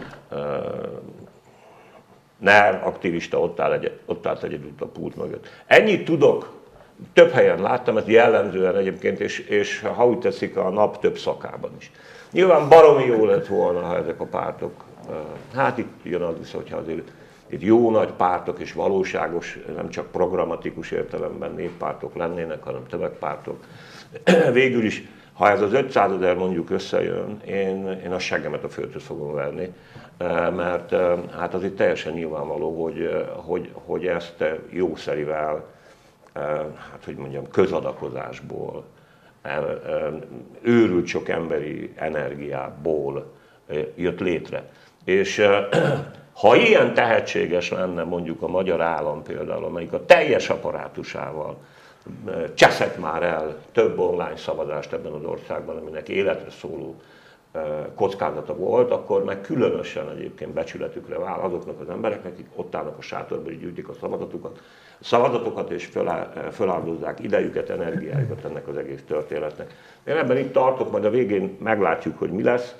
NER aktivista ott állt egyedül a pult mögött. Ennyit tudok, több helyen láttam, ez jellemzően egyébként, és ha úgy teszik, a nap több szakában is. Nyilván baromi jó lett volna, ha ezek a pártok, hát itt jön az vissza, hogyha azért itt jó nagy pártok és valóságos, nem csak programatikus értelemben néppártok lennének, hanem tömegpártok. Végül is, ha ez az 500 000 mondjuk összejön, én a seggemet a földhöz fogom verni, mert hát az itt teljesen nyilvánvaló, hogy ezt jószerivel, hát hogy mondjam, közadakozásból, őrült sok emberi energiából jött létre. És ha ilyen tehetséges lenne mondjuk a magyar állam például, amelyik a teljes apparátusával cseszett már el több online szavazást ebben az országban, aminek életre szóló kockázata volt, akkor meg különösen egyébként becsületükre vál azoknak az embereknek, akik ott állnak a sátorban, gyűjtik a szavazatokat és feláldozzák idejüket, energiájukat ennek az egész történetnek. Én ebben itt tartok, majd a végén meglátjuk, hogy mi lesz,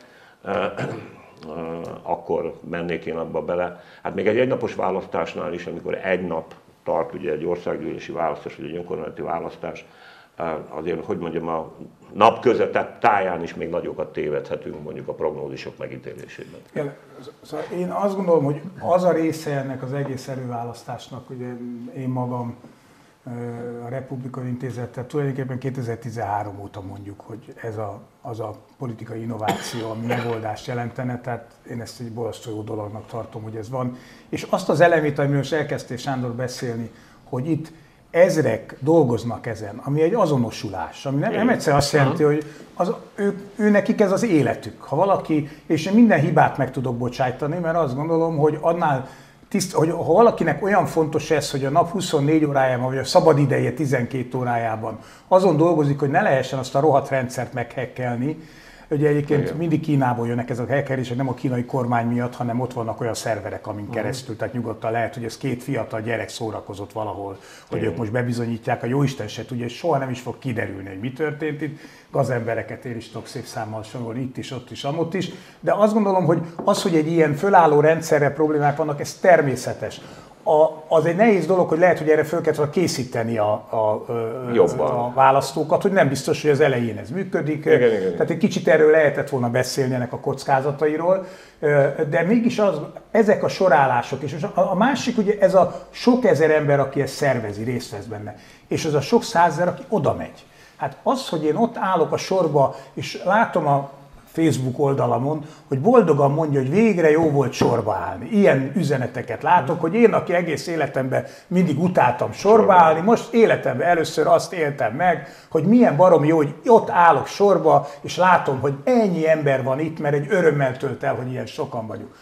akkor mennék én abba bele. Hát még egy egynapos választásnál is, amikor egy nap tart ugye egy országgyűlési választás, vagy egy önkormányzati választás, azért, hogy mondjam, a nap közepette táján is még nagyokat tévedhetünk mondjuk a prognózisok megítélésében. Ja, szóval én azt gondolom, hogy az a része ennek az egész előválasztásnak, ugye én magam a Republika Intézettel tulajdonképpen 2013 óta mondjuk, hogy ez az a politikai innováció, ami megoldást jelentene, tehát én ezt egy borzasztó jó dolognak tartom, hogy ez van. És azt az elemét, amiről most elkezdtél Sándor beszélni, hogy itt ezrek dolgoznak ezen, ami egy azonosulás, ami nem egyszer azt jelenti, hogy ő nekik ez az életük. Ha valaki, és én minden hibát meg tudok bocsájtani, mert azt gondolom, hogy annál hogy ha valakinek olyan fontos ez, hogy a nap 24 órájában, vagy a szabad ideje 12 órájában azon dolgozik, hogy ne lehessen azt a rohadt rendszert meghekkelni. Ugye egyébként mindig Kínából jönnek ezek a hackerések, nem a kínai kormány miatt, hanem ott vannak olyan szerverek, amin keresztül, tehát nyugodtan lehet, hogy ez két fiatal gyerek szórakozott valahol, hogy ők most bebizonyítják, a jóisten se tudja, és soha nem is fog kiderülni, hogy mi történt itt. Gazembereket én is tudok szép számmal sorolni, itt is, ott is, amott is, de azt gondolom, hogy az, hogy egy ilyen fölálló rendszerre problémák vannak, ez természetes. Az egy nehéz dolog, hogy lehet, hogy erre föl kell készíteni a választókat, hogy nem biztos, hogy az elején ez működik. Igen. Tehát egy kicsit erről lehetett volna beszélni ennek a kockázatairól, de mégis ezek a sorállások, és a másik ugye ez a sok ezer ember, aki ezt szervezi, részt vesz benne, és az a sok százezer, aki oda megy. Hát az, hogy én ott állok a sorba, és látom a Facebook oldalamon, hogy boldogan mondja, hogy végre jó volt sorba állni. Ilyen üzeneteket látok, hogy én, aki egész életemben mindig utáltam sorba állni, most életemben először azt éltem meg, hogy milyen baromi jó, hogy ott állok sorba, és látom, hogy ennyi ember van itt, mert egy örömmel tölt el, hogy ilyen sokan vagyunk.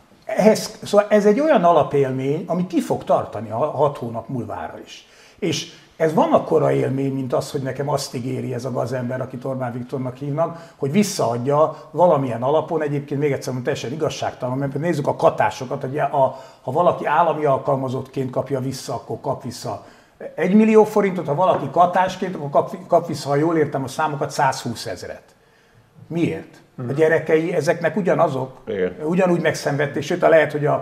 Szóval ez egy olyan alapélmény, ami ki fog tartani a 6 hónap múlvára is. És ez van akkora élmény, mint az, hogy nekem azt ígéri ez a gazember, akit Orbán Viktornak hívnak, hogy visszaadja valamilyen alapon, egyébként még egyszer mondom, teljesen igazságtalan, mert nézzük a katásokat, hogy ha valaki állami alkalmazottként kapja vissza, akkor kap vissza 1 millió forintot, ha valaki katásként, akkor kap vissza, ha jól értem a számokat, 120 000. Miért? A gyerekei ezeknek ugyanazok, ugyanúgy megszenvedték, sőt, lehet, hogy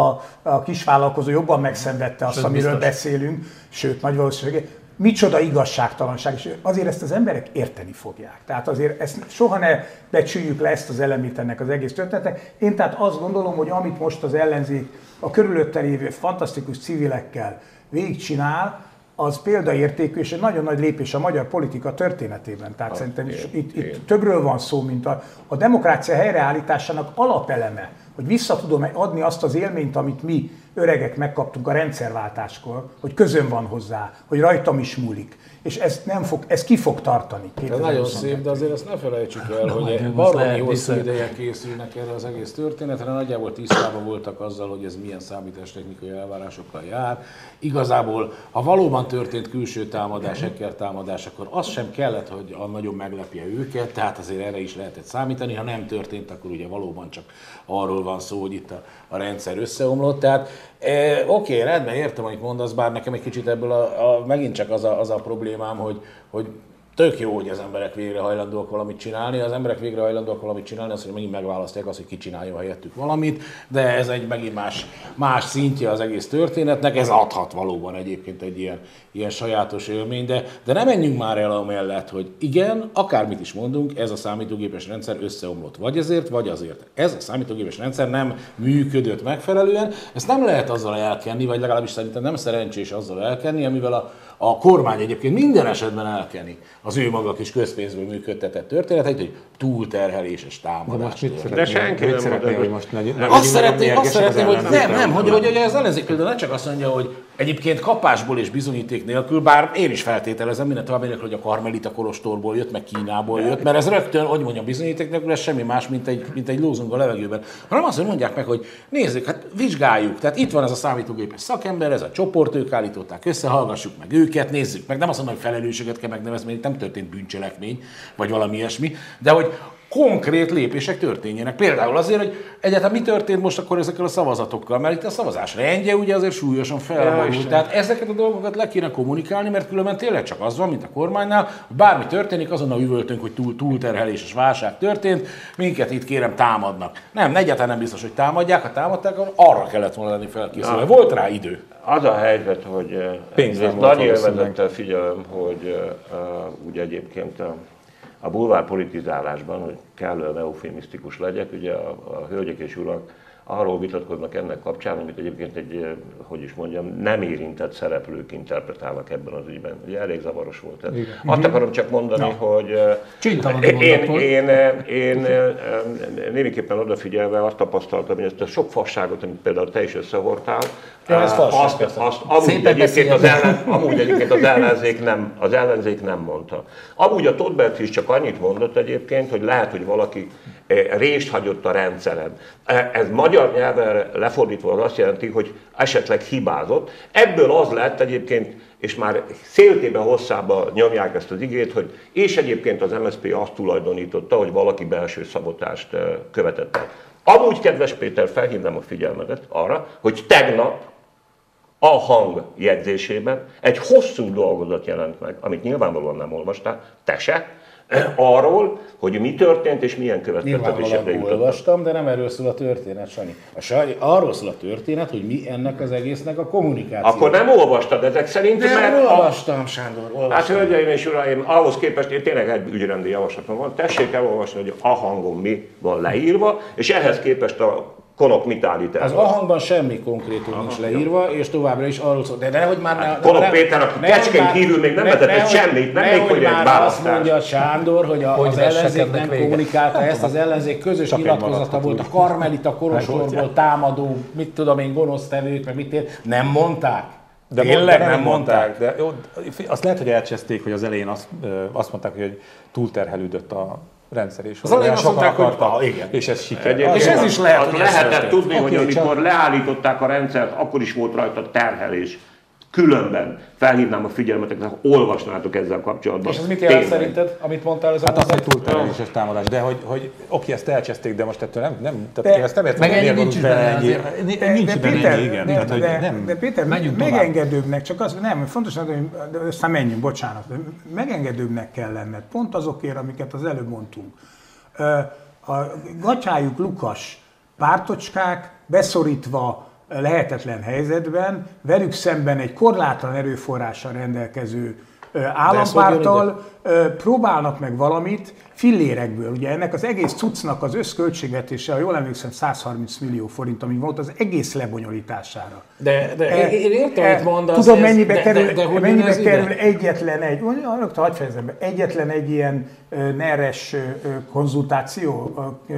a kisvállalkozó jobban megszenvedte azt, amiről beszélünk, sőt, nagy valószínűleg. Micsoda igazságtalanság, és azért ezt az emberek érteni fogják. Tehát azért ezt soha ne becsüljük le ezt az elemét ennek az egész történetnek. Én tehát azt gondolom, hogy amit most az ellenzék a körülötte lévő fantasztikus civilekkel végigcsinál, az példaértékű és egy nagyon nagy lépés a magyar politika történetében. Tehát szerintem itt többről van szó, mint a demokrácia helyreállításának alapeleme, hogy vissza tudom adni azt az élményt, amit mi öregek megkaptunk a rendszerváltáskor, hogy közön van hozzá, hogy rajtam is múlik. És ez ki fog tartani. Ez nagyon szép, de azért ezt ne felejtsük el, hogy baromi hosszú ideje készülnek erre az egész történetre, nagyjából tisztában voltak azzal, hogy ez milyen számítástechnikai elvárásokkal jár. Igazából, ha valóban történt külső támadás, hacker támadás, akkor az sem kellett, hogy nagyon meglepje őket, tehát azért erre is lehetett számítani. Ha nem történt, akkor ugye valóban csak arról van szó, hogy itt a rendszer összeomlott. Tehát oké, rendben, értem, amit mondasz, bár nekem egy kicsit ebből megint csak az a problémám, hogy tök jó, hogy az emberek végre hajlandóak valamit csinálni. Az emberek végre hajlandóak valamit csinálni, azt, hogy megint megválasztják azt, hogy ki csinálja helyettük valamit, de ez egy megint más szintje az egész történetnek. Ez adhat valóban egyébként egy ilyen sajátos élmény, de nem menjünk már el amellett, hogy igen, akármit is mondunk, ez a számítógépes rendszer összeomlott. Vagy ezért, vagy azért. Ez a számítógépes rendszer nem működött megfelelően. Ezt nem lehet azzal elkenni, vagy legalábbis szerintem nem szerencsés azzal elkenni, amivel a kormány egyébként minden esetben elkeni az ő maga kis közpénzből működtetett történetet, hogy túlterheléses támadás. De senki nem szeretné, hogy most azt szeretném, hogy nem, hogy az ellenzék például ne csak azt mondja, hogy egyébként kapásból és bizonyíték nélkül, bár én is feltételezem minden további nélkül, hogy a Karmelita kolostorból jött, meg Kínából jött, mert ez rögtön, hogy mondjam, bizonyíték nélkül, ez semmi más, mint egy lózung a levegőben. Hanem azt, hogy mondják meg, hogy nézzük, hát vizsgáljuk, tehát itt van ez a számítógépes szakember, ez a csoport, ők állították össze, hallgassuk meg őket, nézzük meg, nem azt mondom, hogy felelősséget kell megnevezni, mert itt nem történt bűncselekmény, vagy valami ilyesmi, de hogy konkrét lépések történjenek. Például azért, hogy egyáltalán mi történt most akkor ezekkel a szavazatokkal, mert itt a szavazás rendje ugye azért súlyosan felborult. Tehát ezeket a dolgokat le kéne kommunikálni, mert különben tényleg csak az van, mint a kormánynál, hogy bármi történik, azonnal üvöltünk, hogy túlterheléses válság történt, minket itt kérem támadnak. Nem, egyáltalán nem biztos, hogy támadják, ha támadták, arra kellett volna lenni felkészülve. Volt rá idő. Az a helyzet, hogy nagy élvezettel figyelem, hogy ugye egyébként a bulvár politizálásban, hogy kellően eufémisztikus legyek, ugye a hölgyek és urak arról vitatkoznak ennek kapcsán, amit egyébként nem érintett szereplők interpretálnak ebben az ügyben. Ugye elég zavaros volt ez. Azt akarom csak mondani, hogy én némiképpen odafigyelve azt tapasztaltam, hogy ezt a sok fasságot, amit például te is összehordtál, amúgy egyébként az ellenzék nem mondta. Amúgy a Tóth Berci is csak annyit mondott egyébként, hogy lehet, hogy valaki rést hagyott a rendszeren. Ez magyar nyelven lefordítva az azt jelenti, hogy esetleg hibázott. Ebből az lett egyébként, és már széltében hosszába nyomják ezt az igét, hogy és egyébként az MSZP azt tulajdonította, hogy valaki belső szabotást követett el. Amúgy, kedves Péter, felhívnám a figyelmedet arra, hogy tegnap a Hang jegyzésében egy hosszú dolgozat jelent meg, amit nyilvánvalóan nem olvastál, te se, arról, hogy mi történt és milyen következtetésekre jutottak. Olvastam, de nem erről szól a történet, Sanyi. Arról szól a történet, hogy mi ennek az egésznek a kommunikáció. Akkor nem olvastad ezek szerint, mert... olvastam, Sándor, olvastam. Hát, hölgyeim és uraim, ahhoz képest én tényleg egy ügyrendi javaslatom van. Tessék elolvasni, hogy a Hangon mi van leírva, és ehhez képest a Konok mit állít el? Az A-hangban semmi konkrétum nincs leírva, és továbbra is arról szól. De nehogy már... Konok Péter, aki Kecskén kívül még nem vetett semmit, nem még hogy egy választás. Azt mondja Sándor, hogy az ellenzék nem kommunikálta ezt, az ellenzék közös nyilatkozata volt, a Karmelita Kolostorból támadó, mit tudom én, gonosztevők, meg mit nem mondták. De tényleg nem mondták. De jó, azt lehet, hogy elcseszték, hogy az elején azt mondták, hogy túlterhelődött a rendszer is. Az elején azt mondták, hogy igen. És ez siker. És ez is lehet, hogy lehetett tudni, hogy amikor leállították a rendszert, akkor is volt rajta terhelés. Különben felhívnám a figyelmetekre, ha olvasnátok ezzel kapcsolatban. És ez mit jelent szerinted, amit mondtál? Hát az egy túlterheléses támadás, de hogy oké, ezt elcseszték, de most ettől nem tehát én ezt nem értem, hogy nincs benne ennyi, igen. De Péter, megengedőbbnek, csak az, nem, fontos, hogy aztán menjünk, bocsánat, megengedőbbnek kell lenned, pont azokért, amiket az előbb mondtunk. A gatyájuk lukas pártocskák beszorítva lehetetlen helyzetben, velük szemben egy korlátlan erőforrással rendelkező állampárttal próbálnak meg valamit fillérekből. Ugye ennek az egész cuccnak az összköltségvetése, ha jól emlékszem, 130 millió forint, ami volt az egész lebonyolítására. De én értem, amit mondasz. Tudod, mennyibe kerül egyetlen egy ilyen NER-es konzultáció?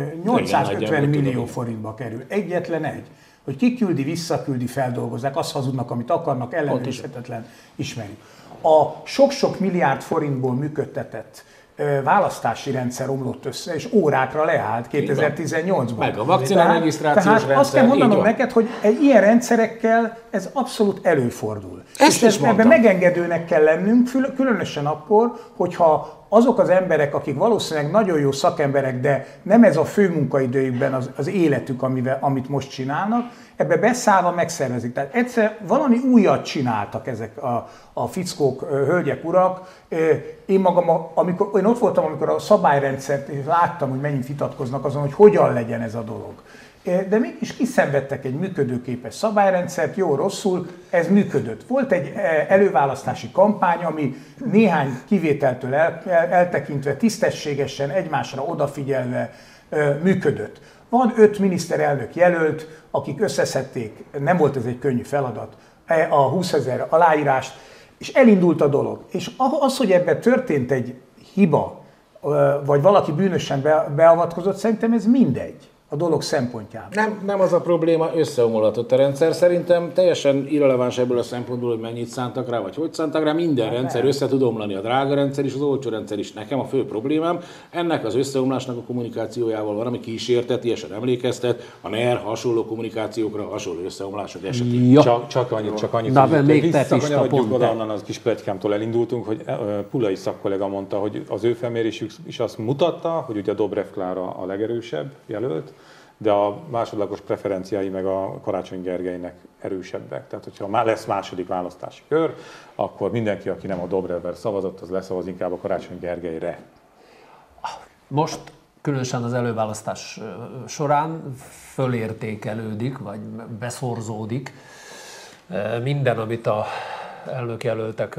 850 millió forintba kerül. Egyetlen egy. Hogy kiküldi, visszaküldi, feldolgozzák, azt hazudnak, amit akarnak, ellenőrizhetetlen, ismerjük. A sok-sok milliárd forintból működtetett választási rendszer omlott össze, és órákra leállt 2018-ban. Meg a vakcinaregisztrációs rendszer. Tehát azt kell mondanom neked, hogy egy ilyen rendszerekkel ez abszolút előfordul. Ezt is ebben megengedőnek kell lennünk, különösen akkor, hogyha azok az emberek, akik valószínűleg nagyon jó szakemberek, de nem ez a fő munkaidőjükben az életük, amit most csinálnak, ebbe beszállva megszervezik. Tehát egyszer valami újat csináltak ezek a fickók, hölgyek, urak. Én magam, én ott voltam, amikor a szabályrendszert láttam, hogy mennyit vitatkoznak azon, hogy hogyan legyen ez a dolog. De mégis kiszenvedtek egy működőképes szabályrendszert, jó-rosszul, ez működött. Volt egy előválasztási kampány, ami néhány kivételtől eltekintve tisztességesen, egymásra odafigyelve működött. Van 5 miniszterelnök jelölt, akik összeszedték, nem volt ez egy könnyű feladat, a 20 000 aláírást, és elindult a dolog. És az, hogy ebben történt egy hiba, vagy valaki bűnösen beavatkozott, szerintem ez mindegy a dolog szempontjában. Nem az a probléma, összeomolhatott a rendszer. Szerintem teljesen irreleváns ebből a szempontból, hogy mennyit szántak rá, vagy hogy szántak rá. Minden rendszer össze tud omlani, a drága rendszer is, az olcsó rendszer is. Nekem a fő problémám ennek az összeomlásnak a kommunikációjával van, ami kísértetiesen emlékeztet a NER hasonló kommunikációkra, hasonló összeomlások esetén. Ja. Csak annyit. Na, még te is oda, onnan az kis pletykámtól elindultunk, hogy Pulai szakkollega mondta, hogy az ő felmérésük is azt mutatta, hogy ugye a Dobrev Klára a legerősebb jelölt, de a másodlagos preferenciái meg a Karácsony Gergelynek erősebbek. Tehát, hogyha már lesz második választási kör, akkor mindenki, aki nem a Dobrevre szavazott, az leszavaz inkább a Karácsony Gergelyre. Most különösen az előválasztás során fölértékelődik, vagy beszorzódik minden, amit a elnökjelöltek,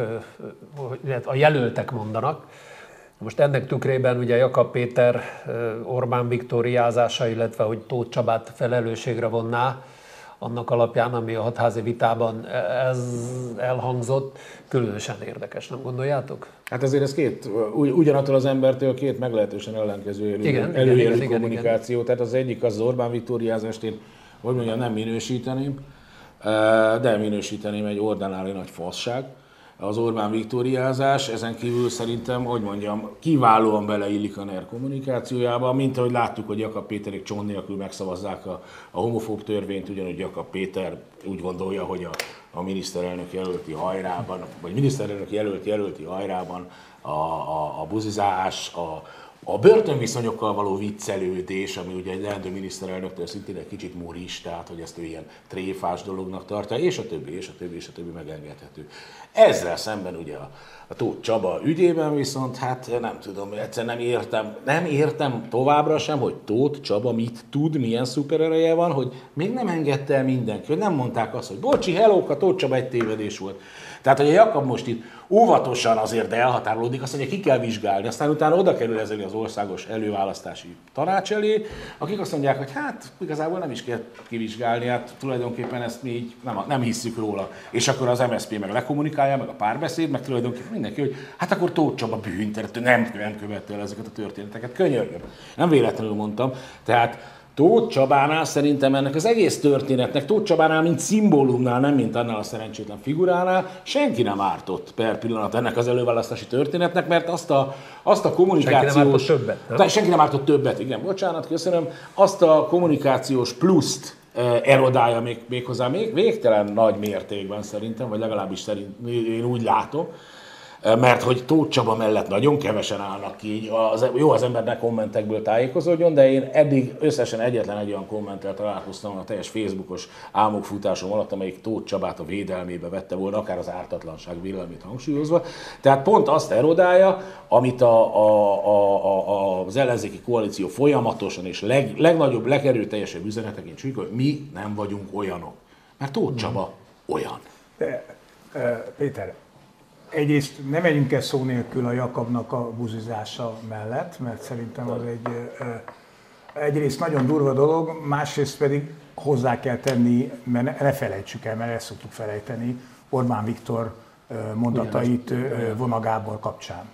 a jelöltek mondanak. Most ennek tükrében ugye Jakab Péter Orbán Viktóriázása, illetve hogy Tóth Csabát felelősségre vonná, annak alapján, ami a hatházi vitában ez elhangzott, különösen érdekes, nem gondoljátok? Hát azért ez ugyanattól az embertől két meglehetősen ellenkező előjelű kommunikáció. Igen. Tehát az egyik az Orbán Viktóriázást én, hogy mondjam, nem minősíteném, de minősíteném egy ordinári nagy fasság. az Orbán Viktóriázás, ezen kívül szerintem, hogy mondjam, kiválóan beleillik a NER kommunikációjába, mint ahogy láttuk, hogy Jakab Péterék csont nélkül megszavazzák a homofób törvényt, ugyanúgy Jakab Péter úgy gondolja, hogy a miniszterelnök jelölti hajrában, vagy miniszterelnök jelölti hajrában a buzizás, a börtönviszonyokkal való viccelődés, ami ugye egy leendő miniszterelnöktől szintén egy kicsit muris, tehát hogy ezt ő ilyen tréfás dolognak tartja, és a többi megengedhető. Ezzel szemben ugye a Tóth Csaba ügyében viszont, hát nem tudom, egyszer nem értem továbbra sem, hogy Tóth Csaba mit tud, milyen szuperereje van, hogy még nem engedte el mindenki, hogy nem mondták azt, hogy bocsi, helóka, Tóth Csaba egy tévedés volt. Tehát, hogy a Jakab most itt óvatosan azért elhatárolódik, azt mondja, ki kell vizsgálni, aztán utána oda kerül ezzel az országos előválasztási tanács elé, akik azt mondják, hogy hát igazából nem is kell kivizsgálni, hát tulajdonképpen ezt mi így nem hisszük róla. És akkor az MSZP meg lekommunikálja, meg a Párbeszéd, meg tulajdonképpen mindenki, hogy hát akkor Tóth Csaba bűntertő, nem követte el ezeket a történeteket. Könyörgöm. Nem véletlenül mondtam. Tehát Tóth Csabánál szerintem ennek az egész történetnek, Tóth Csabánál, mint szimbólumnál, nem mint annál a szerencsétlen figuránál, senki nem ártott per pillanat ennek az előválasztási történetnek, mert azt a kommunikációs... Senki nem ártott többet, igen, bocsánat, köszönöm. Azt a kommunikációs pluszt erodálja méghozzá végtelen nagy mértékben szerintem, vagy legalábbis én úgy látom, mert hogy Tóth Csaba mellett nagyon kevesen állnak ki, jó az embernek kommentekből tájékozódjon, de én eddig összesen egyetlen egy olyan kommenttel találkoztam a teljes Facebookos álmokfutásom alatt, amelyik Tóth Csabát a védelmébe vette volna, akár az ártatlanság vélelmét hangsúlyozva. Tehát pont azt erodálja, amit az ellenzéki koalíció folyamatosan és legnagyobb, legerőteljesebb üzeneteként csúlyik, hogy mi nem vagyunk olyanok. Mert Tóth Csaba olyan. Péter, egyrészt nem megyünk el szó nélkül a Jakabnak a buzizása mellett, mert szerintem az egyrészt nagyon durva dolog, másrészt pedig hozzá kell tenni, mert ne felejtsük el, mert ezt szoktuk felejteni, Orbán Viktor mondatait Vona Gábor kapcsán.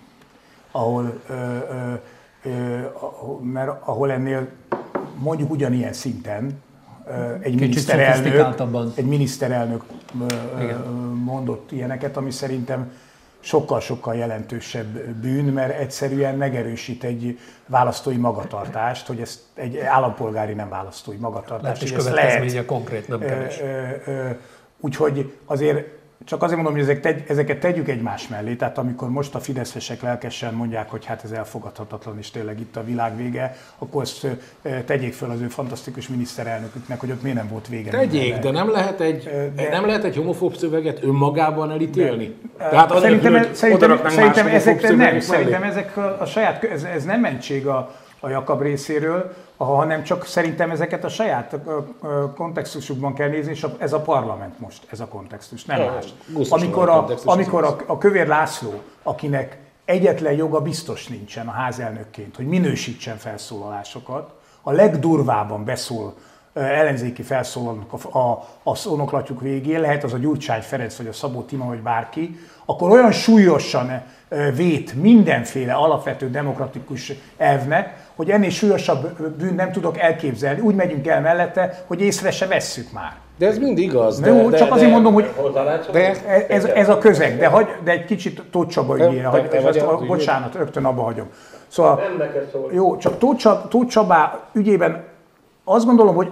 Ahol ennél mondjuk ugyanilyen szinten egy miniszterelnök mondott ilyeneket, ami szerintem sokkal-sokkal jelentősebb bűn, mert egyszerűen megerősít egy választói magatartást, hogy ez egy állampolgári nem választói magatartás. És következménye konkrét, nem kevés. Úgyhogy azért csak azért mondom, hogy ezeket tegyük egymás mellé, tehát amikor most a fideszesek lelkesen mondják, hogy hát ez elfogadhatatlan és tényleg itt a világ vége, akkor ezt tegyék föl az ő fantasztikus miniszterelnöküknek, hogy ott miért nem volt vége. Tegyék, de nem lehet egy homofób szöveget önmagában elítélni? Tehát szerintem ezek a saját, ez nem mentség a Jakab részéről, hanem csak szerintem ezeket a saját kontextusukban kell nézni, és ez a parlament most, ez a kontextus, nem más. Amikor a Kövér László, akinek egyetlen joga biztos nincsen a házelnökként, hogy minősítsen felszólalásokat, a legdurvábban beszól ellenzéki felszólalók a szónoklatjuk végén, lehet az a Gyurcsány Ferenc, vagy a Szabó Tima, vagy bárki, akkor olyan súlyosan vét mindenféle alapvető demokratikus elvnek, hogy ennél súlyosabb bűn nem tudok elképzelni. Úgy megyünk el mellette, hogy észre se vesszük már. De ez mind igaz. Csak azért mondom, hogy ez a közeg, de egy kicsit Tóth Csaba ügyére, bocsánat, rögtön abba hagyom. Szóval, jó, csak Tóth Csaba ügyében azt gondolom, hogy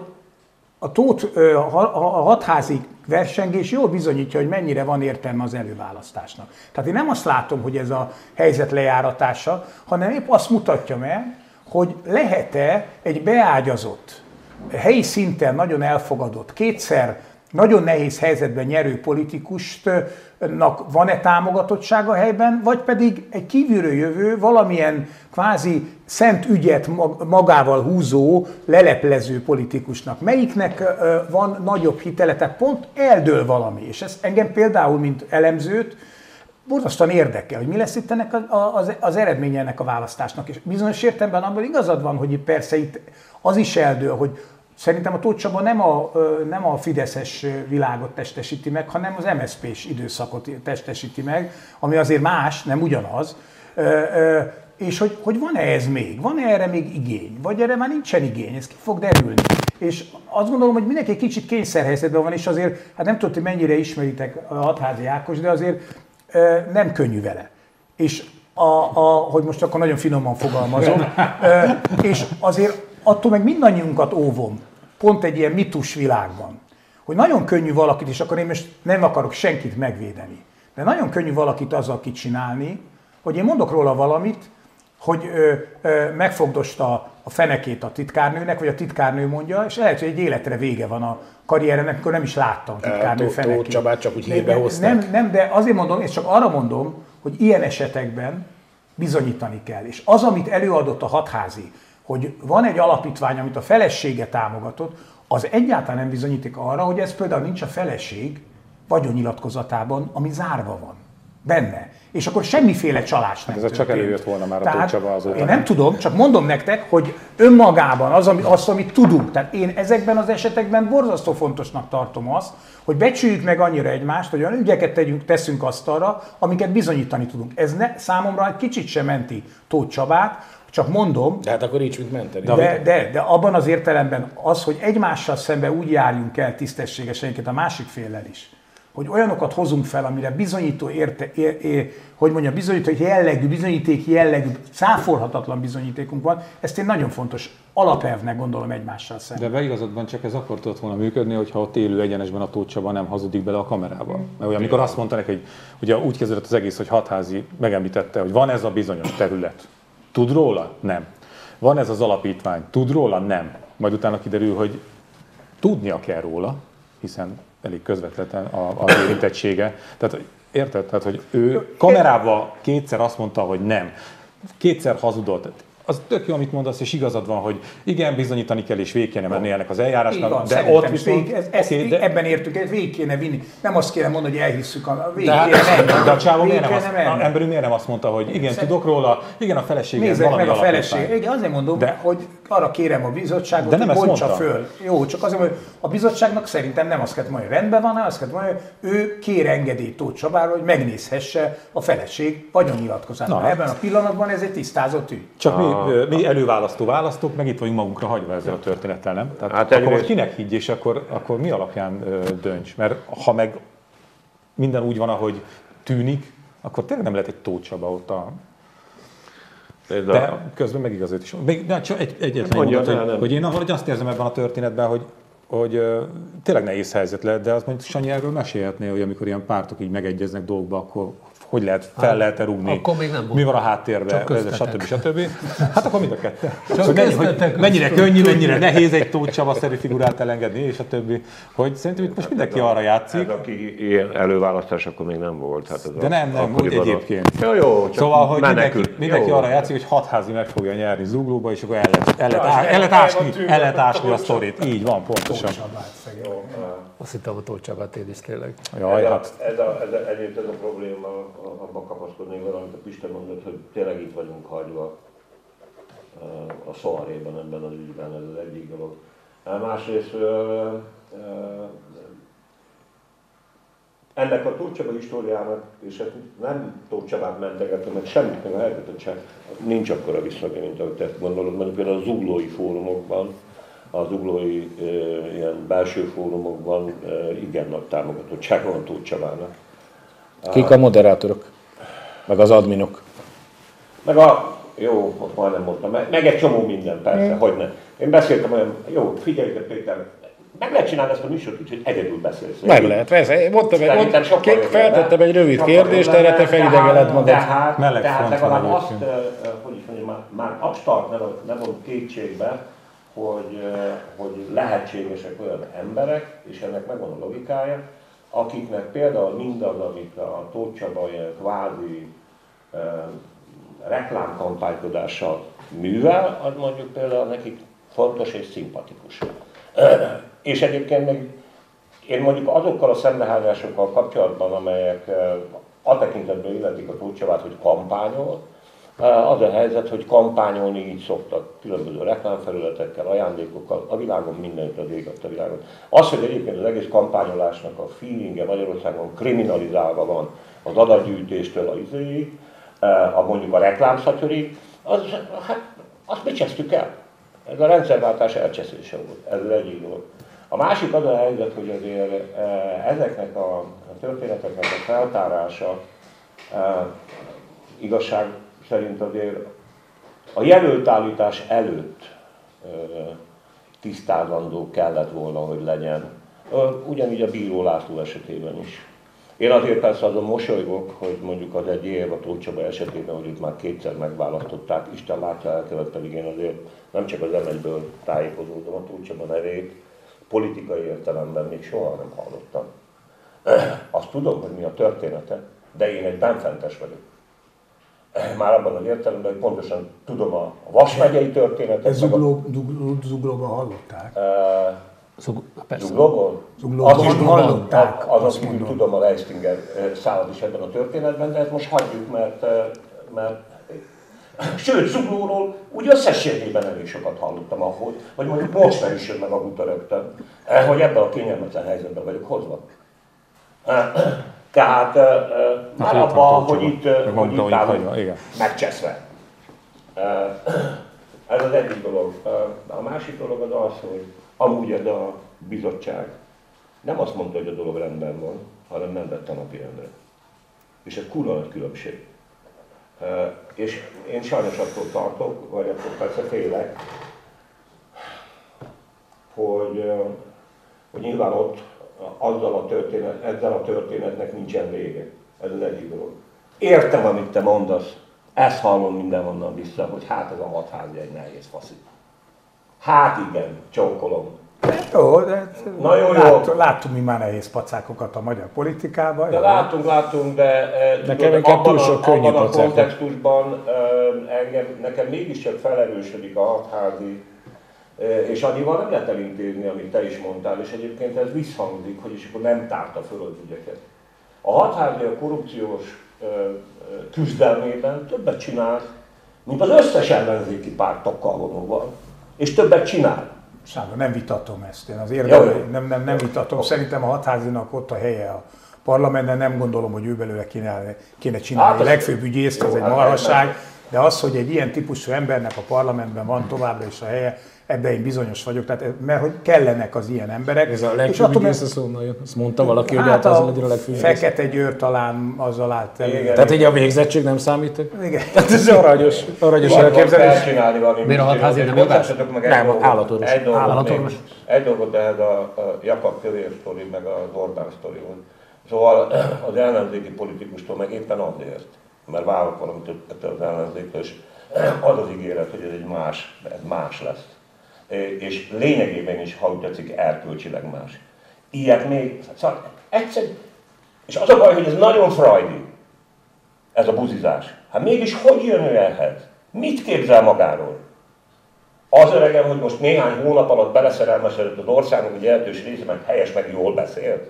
a hatházi versengés jól bizonyítja, hogy mennyire van értelme az előválasztásnak. Tehát én nem azt látom, hogy ez a helyzet lejáratása, hanem épp azt mutatja meg, hogy lehet-e egy beágyazott, helyi szinten nagyon elfogadott, kétszer nagyon nehéz helyzetben nyerő politikusnak van-e támogatottsága a helyben, vagy pedig egy kívülről jövő, valamilyen kvázi szent ügyet magával húzó, leleplező politikusnak. Melyiknek van nagyobb hitele, tehát pont eldől valami. És ez engem például, mint elemzőt, borzasztóan érdekel, hogy mi lesz itt ennek az eredménye ennek a választásnak. És bizonyos értelemben abban igazad van, hogy persze itt az is eldől, hogy szerintem a Tóth Csaba nem a fideszes világot testesíti meg, hanem az MSZP-s időszakot testesíti meg, ami azért más, nem ugyanaz. És hogy van-e ez még? Van-e erre még igény? Vagy erre már nincsen igény? Ez ki fog derülni? És azt gondolom, hogy mindenki egy kicsit kényszerhelyzetben van, és azért, hát nem tudom, hogy mennyire ismeritek a Hatházi Ákos, de azért nem könnyű vele. És hogy most akkor nagyon finoman fogalmazom, és azért attól meg mindannyiunkat óvom, pont egy ilyen mitus világban, hogy nagyon könnyű valakit, és akkor én most nem akarok senkit megvédeni, de nagyon könnyű valakit azzal kicsinálni, hogy én mondok róla valamit, hogy megfogdosta a fenekét a titkárnőnek, vagy a titkárnő mondja, és lehet, hogy egy életre vége van a karrieremnek, amikor nem is láttam a titkárnő fenekét. Tóth Csabát csak úgy hírbe hozták. Nem, de azért mondom, és csak arra mondom, hogy ilyen esetekben bizonyítani kell. És az, amit előadott a Hatházi, hogy van egy alapítvány, amit a felesége támogatott, az egyáltalán nem bizonyíték arra, hogy ez például nincs a feleség vagyonnyilatkozatában, ami zárva van benne. És akkor semmiféle csalás nem történt. Ez csak előjött volna már a Tóth Csaba azóta. Én nem tudom, csak mondom nektek, hogy önmagában az, amit tudunk. Tehát én ezekben az esetekben borzasztó fontosnak tartom azt, hogy becsüljük meg annyira egymást, hogy olyan ügyeket teszünk asztalra, amiket bizonyítani tudunk. Ez számomra egy kicsit sem menti Tóth Csabát, csak mondom. De hát akkor így, mint menteni. De abban az értelemben az, hogy egymással szemben úgy járjunk el tisztességesen, a másik féllel is, hogy olyanokat hozunk fel, amire bizonyító bizonyíték jellegű, cáfolhatatlan bizonyítékunk van, ezt én nagyon fontos alapelvnek gondolom egymással szemben. De beigazodban csak ez akkor tudott volna működni, hogyha ott élő egyenesben a Tóth Csaba nem hazudik bele a kamerába. Mert amikor azt mondta neki, hogy ugye úgy kezdődött az egész, hogy Hatházi megemlítette, hogy van ez a bizonyos terület. Tud róla? Nem. Van ez az alapítvány. Tud róla? Nem. Majd utána kiderül, hogy tudnia kell róla, hiszen elég közvetlen az érintettsége. Tehát érted? Tehát, hogy ő kamerában kétszer azt mondta, hogy nem. Kétszer hazudott. Az tök jó, amit mondasz, és igazad van, hogy igen, bizonyítani kell, és végig kéne menni ennek az eljárásnak, van, de ott viszont... Ebben értük, ezt végig kéne vinni. Nem azt kéne mondani, hogy elhisszük, de a csávó miért nem azt, emberünk miért nem azt mondta, hogy igen, tudok róla, igen, a feleségem valami meg a alapítvány. Igen, azért mondom, hogy arra kérem a bizottságot, de nem hogy bontsa mondta föl. Jó, csak azért, hogy a bizottságnak szerintem nem azt kellett mondani, hogy rendben van, hanem azt kellett mondani, hogy ő kér engedélyt Tóth Csabáról, hogy megnézhesse a feleség vagyonnyilatkozatát. Ebben a pillanatban ez egy tisztázott ügy. Csak mi előválasztó választók, meg itt vagyunk magunkra hagyva ezzel a történettel, nem? Tehát hát akkor most kinek higgy, és akkor mi alapján dönts? Mert ha meg minden úgy van, ahogy tűnik, akkor tényleg nem lehet egy Tóth Csaba ott a... De közben megigazult is. Csak egyetlen mondat, hogy én azt érzem ebben a történetben, hogy tényleg nehéz helyzet lehet, de azt mondjuk Sanyi erről mesélhetné, hogy amikor ilyen pártok így megegyeznek dolgokba, akkor hogy lehet, fel lehet-e rúgni, akkor még nem mi van a háttérben, stb. Hát akkor mind a kettő. Mennyire könnyű, mennyire nehéz egy Tóth Csaba-szerű figurát elengedni, és a többi. Hogy szerintem itt most mindenki arra játszik. Ez aki ilyen előválasztás akkor még nem volt. Hát de nem, úgy egyébként. Jó, szóval, hogy mindenki arra játszik, hogy Hatházi meg fogja nyerni Zuglóba, és akkor el lehet ásni a sztorit. Így van, pontosan. Azt hittem a Tóth Csabát én is tényleg. Jaj, hát. Ez a probléma, abban kapaszkodnék vele, amit a Pista mondott, hogy tényleg itt vagyunk hagyva a szarében ebben az ügyben, ez az egyik dolog. Másrészt ennek a Tóth Csaba históriának, és nem Tóth Csabát mentegettem, meg semmit, meg a helyzetet sem, nincs akkora visszagé, mint ahogy te gondolod, mondjuk például a zuglói fórumokban, a zuglói ilyen belső fórumokban igen nagy támogatottság van Tóth Csabának. Kik a moderátorok? Meg az adminok? Jó, ott majdnem mondtam, meg egy csomó minden, persze, hogyne. Én beszéltem olyan, jó, figyeljétek Péter, meg lehet csinálni ezt a műsort úgy, hogy egyedül beszélsz. Meg lehet, persze. Feltettem egy rövid kérdést, erre te felidegeled magad. Tehát legalább azt, hogy is mondjam, már abstart nem mond kétségbe, hogy lehetségesek olyan emberek, és ennek megvan a logikája, akiknek például mindaz, amit a Tóth Csaba ilyen kvázi reklámkampánykodással művel, az mondjuk például nekik fontos és szimpatikus. És egyébként még én mondjuk azokkal a szemrehányásokkal kapcsolatban, amelyek a tekintetben illetik a Tóth Csabát, hogy kampányol, az a helyzet, hogy kampányolni így szoktak különböző reklámfelületekkel, ajándékokkal, a világon mindenütt az ég a világon. Az, hogy egyébként az egész kampányolásnak a feelingje Magyarországon kriminalizálva van az adatgyűjtéstől a izéig, mondjuk a reklámszatyorig, azt mi csesztük el. Ez a rendszerváltás elcseszése volt, ez az egyik dolog. A másik az a helyzet, hogy azért ezeknek a történeteknek a feltárása Igazság szerint azért a jelöltállítás előtt tisztázandó kellett volna, hogy legyen. Ugyanígy a Bíró László esetében is. Én azért persze azon mosolygok, hogy mondjuk az egy év a Tóth Csaba esetében, hogy itt már kétszer megválasztották, Isten látja elkövet, pedig én azért nem csak az M1-ből tájékozódom a Tóth Csaba nevét, politikai értelemben még soha nem hallottam. Azt tudom, hogy mi a története, de én egy benfentes vagyok. Már abban az értelemben, hogy pontosan tudom a Vas megyei történetet. Ez Zuglóban hallották? Zuglóból? Zuglóban hallották. Azaz kívül tudom a Leistinger szállat is ebben a történetben, de ezt most hagyjuk, mert sőt, Zuglóról úgy összességében elég sokat hallottam ahhoz, hogy mondjuk most nem is jön meg a guta rögtön, hogy ebben a kényelmetlen helyzetben vagyok hozva. Tehát már abban, hogy itt állunk megcseszve. Ez az egyik dolog. A másik dolog az az, hogy amúgy ez a bizottság nem azt mondta, hogy a dolog rendben van, hanem nem vette napirendre. És ez kurva nagy különbség. És én sajnos attól tartok, vagy attól persze félek, hogy nyilván ott ezzel a történetnek nincsen vége. Ez az egyik dolog. Értem, amit te mondasz, ezt hallom mindenhonnan vissza, hogy hát ez a hatházi egy nehéz faszi. Hát igen, csókolom. Jó, de na jó. Láttunk mi már nehéz pacákokat a magyar politikában. De látunk, de abban a kontextusban nekem mégiscsak felerősödik a hatházi, és annyival nem lehet elintézni, amit te is mondtál, és egyébként ez visszhangzik, hogy és akkor nem tárta föl az ügyeket. A hatházi a korrupciós küzdelmében többet csinál, mint az összes ellenzéki pártokkal vonóval. És többet csinál. Sága, nem vitatom ezt. Én az nem vitatom. Szerintem a hatházinak ott a helye a parlamentben, nem gondolom, hogy ő belőle kéne csinálni. A legfőbb ügyészt, az egy marhasság, de az, hogy egy ilyen típusú embernek a parlamentben van továbbra is a helye, ebben én bizonyos vagyok, tehát, mert hogy kellenek az ilyen emberek. Ez a legfőbb ügyész, azt mondta valaki, hogy hát az legyen a legfőbb ügyész. Fekete Győr talán azzal állt elő. Tehát így a végzettség nem számít? Igen. Tehát ez aranyos elképzelés. Miért a hatházi nem jogás? Nem, állatorvos. Egy dolgot ehhez a Jakab Kövér sztori, meg az Orbán sztori volt. Szóval az ellenzéki politikustól meg éppen azért, mert várok valamit ettől az ellenzéktől, és az az ígéret, hogy ez más lesz. És lényegében is, ha úgy tetszik, erkölcsileg más. Ilyet még, szóval egyszerű. És az a baj, hogy ez nagyon frajdi, ez a buzizás. Hát mégis hogy jön ő ehhez? Mit képzel magáról? Az öregem, hogy most néhány hónap alatt beleszerelmesedett az országnak egy jelentős része, meg helyes, meg jól beszél.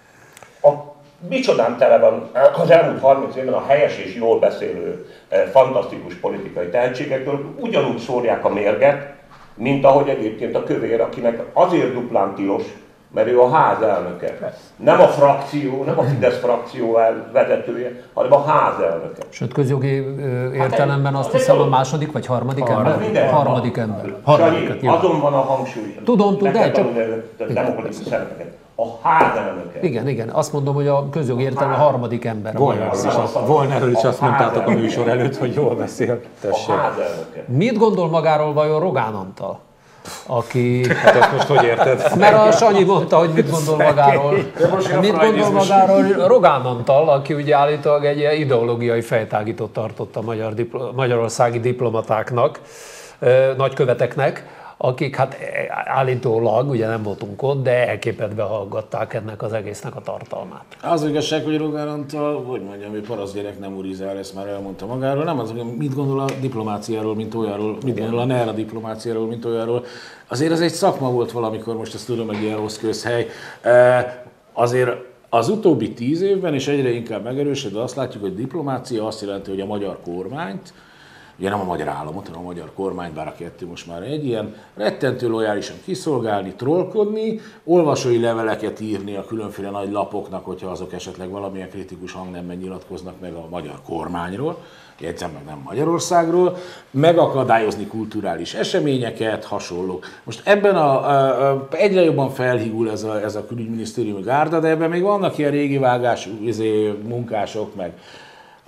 Micsodán tele van az elmúlt 30 évben a helyes és jól beszélő, fantasztikus politikai tehetségekről, ugyanúgy szórják a mérget, mint ahogy egyébként a Kövér, akinek azért duplán tilos, mert ő a ház elnöke. Nem a frakció, nem a Fidesz frakció vezetője, hanem a ház elnöke. Sőt, közjogi értelemben azt hiszem a második vagy harmadik ember? Harmadik ember. Sanyi, azon van a hangsúly. Tudom, de csak... Demokratikus szerepeket. A ház elnöke. Igen, azt mondom, hogy a közjogi értelemben a harmadik ember. Volna erről is azt mondtátok a műsor előtt, hogy jól beszél. A ház elnöke. Mit gondol magáról vajon Rogán Antal? Aki... Hát ezt most hogy érted? Mert a Sanyi mondta, hogy mit gondol magáról. Mit gondol magáról Rogán Antal, aki ugye állítólag egy ilyen ideológiai fejtágítót tartott a magyarországi diplomatáknak, nagyköveteknek, akik hát állítólag, ugye nem voltunk ott, de elképedve hallgatták ennek az egésznek a tartalmát. Az igazság, hogy Rogán Antal, hogy mondjam, hogy parasztgyerek nem urizál, ezt már elmondta magáról, nem az, hogy mit gondol a diplomáciáról, mint olyanról, mit gondol a NER a diplomáciáról, mint olyanról. Azért ez egy szakma volt valamikor, most ezt tudom, egy ilyen rossz közhely. Azért az utóbbi 10 évben, és egyre inkább megerősödve azt látjuk, hogy diplomácia azt jelenti, hogy a magyar kormányt, ugye nem a magyar államot, hanem a magyar kormány, bár a kettő most már egy ilyen, rettentő lojálisan kiszolgálni, trollkodni, olvasói leveleket írni a különféle nagy lapoknak, hogyha azok esetleg valamilyen kritikus hangnemben nyilatkoznak meg a magyar kormányról, jegyzem meg nem Magyarországról, megakadályozni kulturális eseményeket, hasonlók. Most ebben egyre jobban felhígul ez a külügyminisztériumi gárda, de ebben még vannak ilyen régi vágású munkások, meg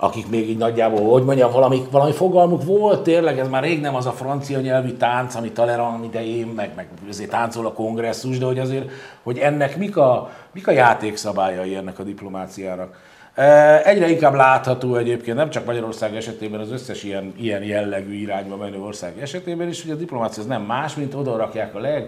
akik még így nagyjából, hogy mondjam, valami fogalmuk volt, tényleg ez már rég nem az a francia nyelvű tánc, ami Talleyrand idején, meg azért táncol a kongresszus, de hogy azért, hogy ennek mik a játékszabályai ennek a diplomáciának. Egyre inkább látható egyébként, nem csak Magyarország esetében, az összes ilyen jellegű irányba menő ország esetében is, hogy a diplomácia az nem más, mint oda rakják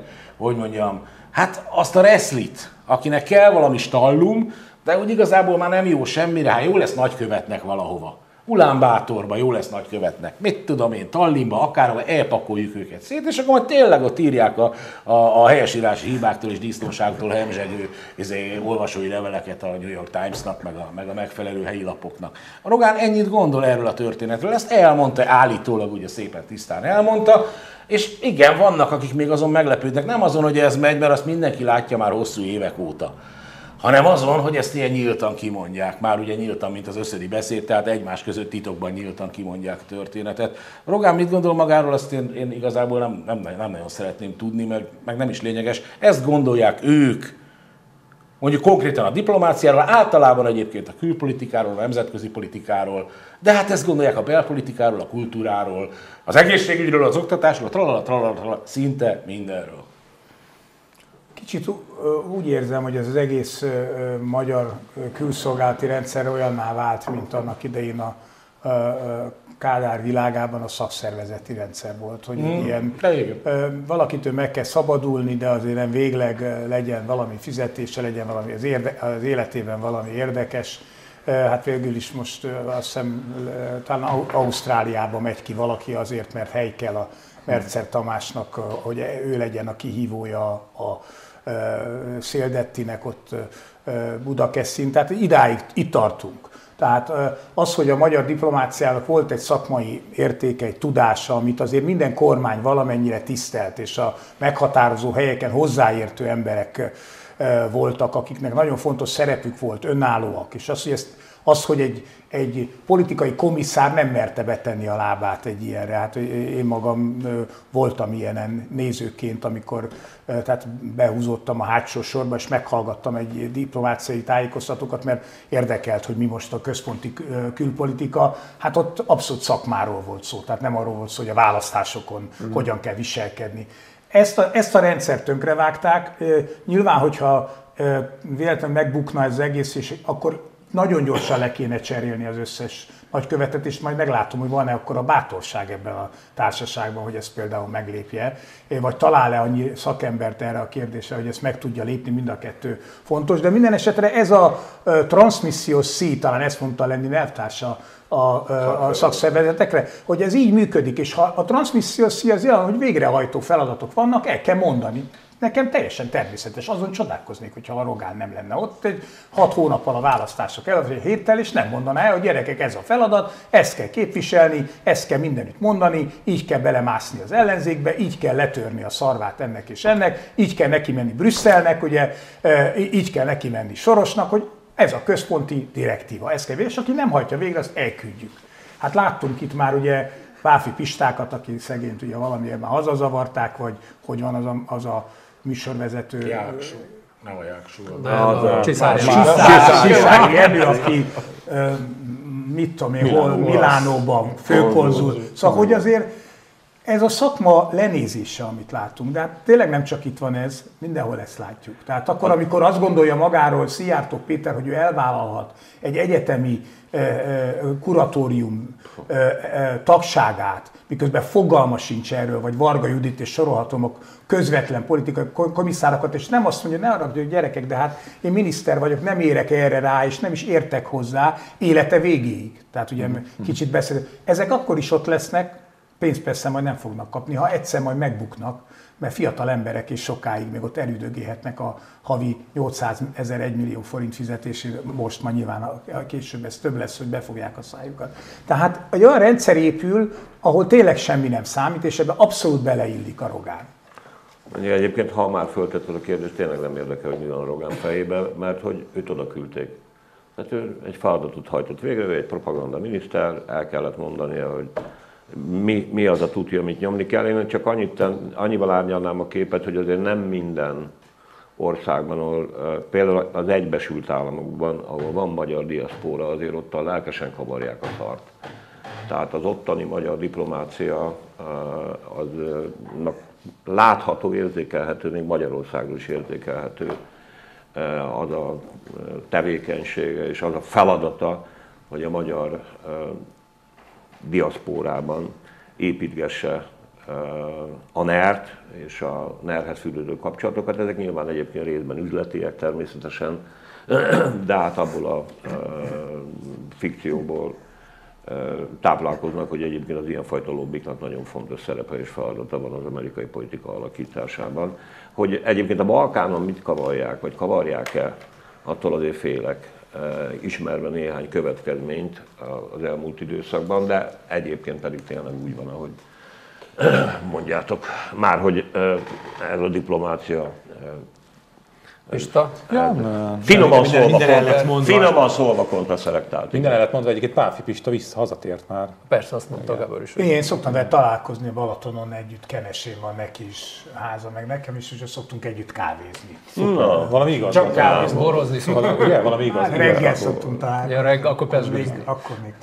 hát azt a reszlit, akinek kell valami stallum, de úgy igazából már nem jó semmire, hát jó lesz nagykövetnek valahova. Ulánbátorba jó lesz nagykövetnek, mit tudom én, Tallinnba, akárhova, elpakoljuk őket szét, és akkor majd tényleg ott írják a helyesírási hibáktól és disznóságtól hemzsegő olvasói leveleket a New York Timesnak, meg a megfelelő helyi lapoknak. A Rogán ennyit gondol erről a történetről, ezt elmondta, állítólag ugye szépen tisztán elmondta, és igen, vannak, akik még azon meglepődnek, nem azon, hogy ez megy, mert azt mindenki látja már hosszú évek óta, hanem azon, hogy ezt ilyen nyíltan kimondják. Már ugye nyíltan, mint az összödi beszéd, tehát egymás között titokban nyíltan kimondják a történetet. Rogán mit gondol magáról, azt én igazából nem nagyon szeretném tudni, meg nem is lényeges. Ezt gondolják ők, mondjuk konkrétan a diplomáciáról, általában egyébként a külpolitikáról, a nemzetközi politikáról, de hát ezt gondolják a belpolitikáról, a kultúráról, az egészségügyről, az oktatásról, tralala, szinte mindenről. Kicsit úgy érzem, hogy ez az egész magyar külszolgálati rendszer olyanná vált, mint annak idején a Kádár világában a szakszervezeti rendszer volt, hogy ilyen valakitől meg kell szabadulni, de azért nem végleg legyen valami fizetése, legyen valami az életében valami érdekes. Hát végül is most azt hiszem talán Ausztráliába megy ki valaki azért, mert hely kell a Mercer Tamásnak, hogy ő legyen a kihívója a Széldettinek ott Budakeszin, tehát idáig itt tartunk. Tehát az, hogy a magyar diplomáciának volt egy szakmai értéke, egy tudása, amit azért minden kormány valamennyire tisztelt, és a meghatározó helyeken hozzáértő emberek voltak, akiknek nagyon fontos szerepük volt, önállóak, és az, hogy egy politikai komisszár nem merte betenni a lábát egy ilyenre. Hát én magam voltam ilyenen nézőként, amikor tehát behúzódtam a hátsó sorba, és meghallgattam egy diplomáciai tájékoztatókat, mert érdekelt, hogy mi most a központi külpolitika. Hát ott abszolút szakmáról volt szó, tehát nem arról volt szó, hogy a választásokon hogyan kell viselkedni. Ezt a rendszert tönkrevágták. Nyilván, hogyha véletlenül megbukna ez az egész, és akkor nagyon gyorsan le kéne cserélni az összes nagykövetet, és majd meglátom, hogy van-e akkor a bátorság ebben a társaságban, hogy ezt például meglépje, vagy talál-e annyi szakembert erre a kérdésre, hogy ezt meg tudja lépni, mind a kettő fontos. De minden esetre ez a transmissziós szí, talán ezt mondta Lenin elvtársa a szakszervezetekre, hogy ez így működik, és ha a transmissziós szí az olyan, hogy végrehajtó feladatok vannak, el kell mondani. Nekem teljesen természetes, azon csodálkoznék, hogyha a Rogán nem lenne ott, egy 6 hónappal a választások előtt, vagy egy héttel, és nem mondaná el, hogy gyerekek, ez a feladat, ezt kell képviselni, ezt kell mindenütt mondani, így kell belemászni az ellenzékbe, így kell letörni a szarvát ennek és ennek, így kell neki menni Brüsszelnek, ugye, így kell neki menni Sorosnak, hogy ez a központi direktíva, ez kell, és aki nem hajtja végre, azt elküldjük. Hát láttunk itt már ugye Páfi Pistákat, aki szegényt ugye valamiért már hazazavarták, vagy hogy van az a műsorvezető. Jáksó. Nem a Jáksó. A Csiszári Ernő, aki mit tudom én, hol Milánóban főkonzul. Szóval, hogy azért ez a szakma lenézése, amit látunk, de hát tényleg nem csak itt van ez, mindenhol ezt látjuk. Tehát akkor, amikor azt gondolja magáról Szijjártó Péter, hogy ő elvállalhat egy egyetemi kuratórium tagságát, miközben fogalma sincs erről, vagy Varga Judit és sorolhatom a közvetlen politikai komisszárokat, és nem azt mondja, ne arra, hogy gyerekek, de hát én miniszter vagyok, nem érek erre rá, és nem is értek hozzá élete végéig. Tehát ugye kicsit beszélünk. Ezek akkor is ott lesznek, pénzt persze majd nem fognak kapni, ha egyszer majd megbuknak, mert fiatal emberek és sokáig még ott elüldögélhetnek a havi 800 000 1 millió forint fizetésére, most már nyilván később ez több lesz, hogy befogják a szájukat. Tehát egy olyan rendszer épül, ahol tényleg semmi nem számít, és ebben abszolút beleillik a Rogán. Egyébként, ha már föltetted a kérdést, tényleg nem érdekel, hogy mi van a Rogán fejében, mert hogy őt oda küldték. Tehát ő egy feladatot hajtott végre, ő egy propaganda miniszter, el kellett mondania, hogy mi az a tuti, amit nyomni kell. Én csak annyival árnyalnám a képet, hogy azért nem minden országban, ahol például az Egyesült Államokban, ahol van magyar diaszpóra, azért ott lelkesen kavarják a szart. Tehát az ottani magyar diplomácia aznak látható, érzékelhető, még Magyarországról is érzékelhető az a tevékenysége és az a feladata, hogy a magyar diaszpórában építgesse a NER-t és a NER-hez fűződő kapcsolatokat. Ezek nyilván egyébként részben üzletiek természetesen, de hát abból a fikcióból táplálkoznak, hogy egyébként az ilyenfajta lobbiknak nagyon fontos szerepe és feladata van az amerikai politika alakításában. Hogy egyébként a Balkánon mit kavarják, vagy kavarják-e, attól azért félek, ismerve néhány következményt az elmúlt időszakban, de egyébként pedig tényleg úgy van, ahogy mondjátok, már hogy ez a diplomácia finoman szólva kontraszelektált. Minden el lett mondva, egyébként Pálffy Pista hazatért már. Persze, azt mondta Gábor is. Én szoktam vele találkozni a Balatonon együtt, Kenesén van neki is háza, meg nekem is, és szoktunk együtt kávézni. Valami igaz. Csak kávézni. Borozni szoktunk. Ugye, valami igaz. Reggel szoktunk találkozni. Ja, akkor pesgőzni. Akkor még.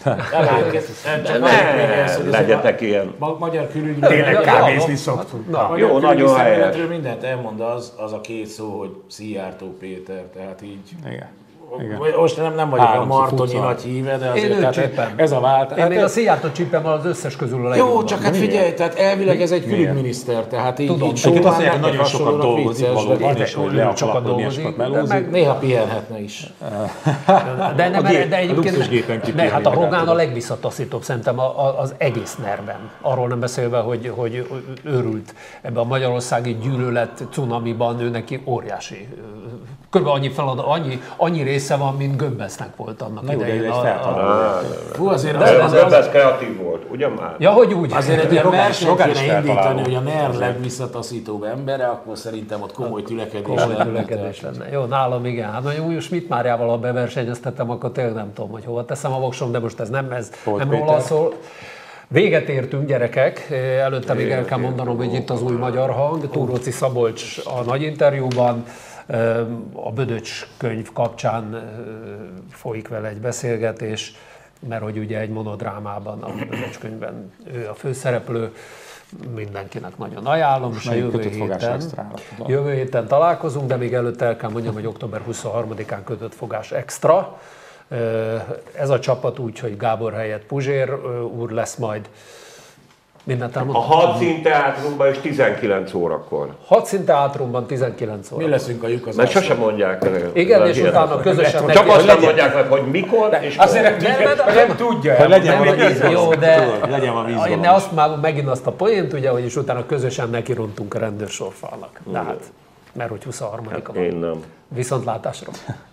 Legyetek ilyen. Magyar külügyminiszter. Tényleg kávézni szoktunk. Jó, nagyon helyes. Mindent elmond az a két szó, hogy Szijjártó Péter, tehát így. Igen. Most nem vagyok a Martonyi nagy híve, de azért ez a vált. Én még a Szijjártó csípem az összes közül a legjobb. Jó, csak hát figyelj, tehát elvileg ez egy külügyminiszter, tehát így Sokan nagyon sokat dolgozik valóban, és hogy le sokat dolgozik, néha pihenhetne is. De egyébként hát a Rogán a legvisszataszítóbb szerintem az egész NER-ben. Arról nem beszélve, hogy őrült ebben a magyarországi gyűlölet cunamiban, ő neki óriási. Körülbelül annyi része van, mint Göbbelsnek volt annak idején. Fú, azért az Göbbels kreatív volt, ugyan már? Ja, hogy úgy. Azért egy ilyen versenyt kéne indítani, hogy a NER legvisszataszítóbb embere, akkor szerintem ott komoly tülekedés lenne. Jó, nálam igen. Hát mondjuk Schmidt Máriával, ha beversenyeztettem, akkor tényleg nem tudom, hogy hova teszem a voksom, de most ez nem róla szól. Véget értünk, gyerekek. Előtte még el kell mondanom, hogy itt az új magyar hang. Túróczi Szabolcs a nagy interjúban. A Bödöcs könyv kapcsán folyik vele egy beszélgetés, mert hogy ugye egy monodrámában, a Bödöcs könyvben ő a főszereplő, mindenkinek nagyon ajánlom, és a jövő héten találkozunk, de még előtte el kell mondjam, hogy október 23-án Kötött fogás extra. Ez a csapat úgy, hogy Gábor helyett Puzsér úr lesz majd. A Hadszínteátrumban is 19 órakor. Hadszínteátrumban 19 órakor. Mi leszünk a lyuk az mert sosem mondják el. Igen, és utána közösen... Csak azt nem mondják meg, hogy mikor, és azért nem tudja. Hogy legyen jó, de legyen a vízban. Ne azt már megint azt a poént, ugye, hogy is utána közösen nekirontunk a rendőrsorfalnak. De hát, mert hogy 23-a van. Én nem. Viszontlátásra.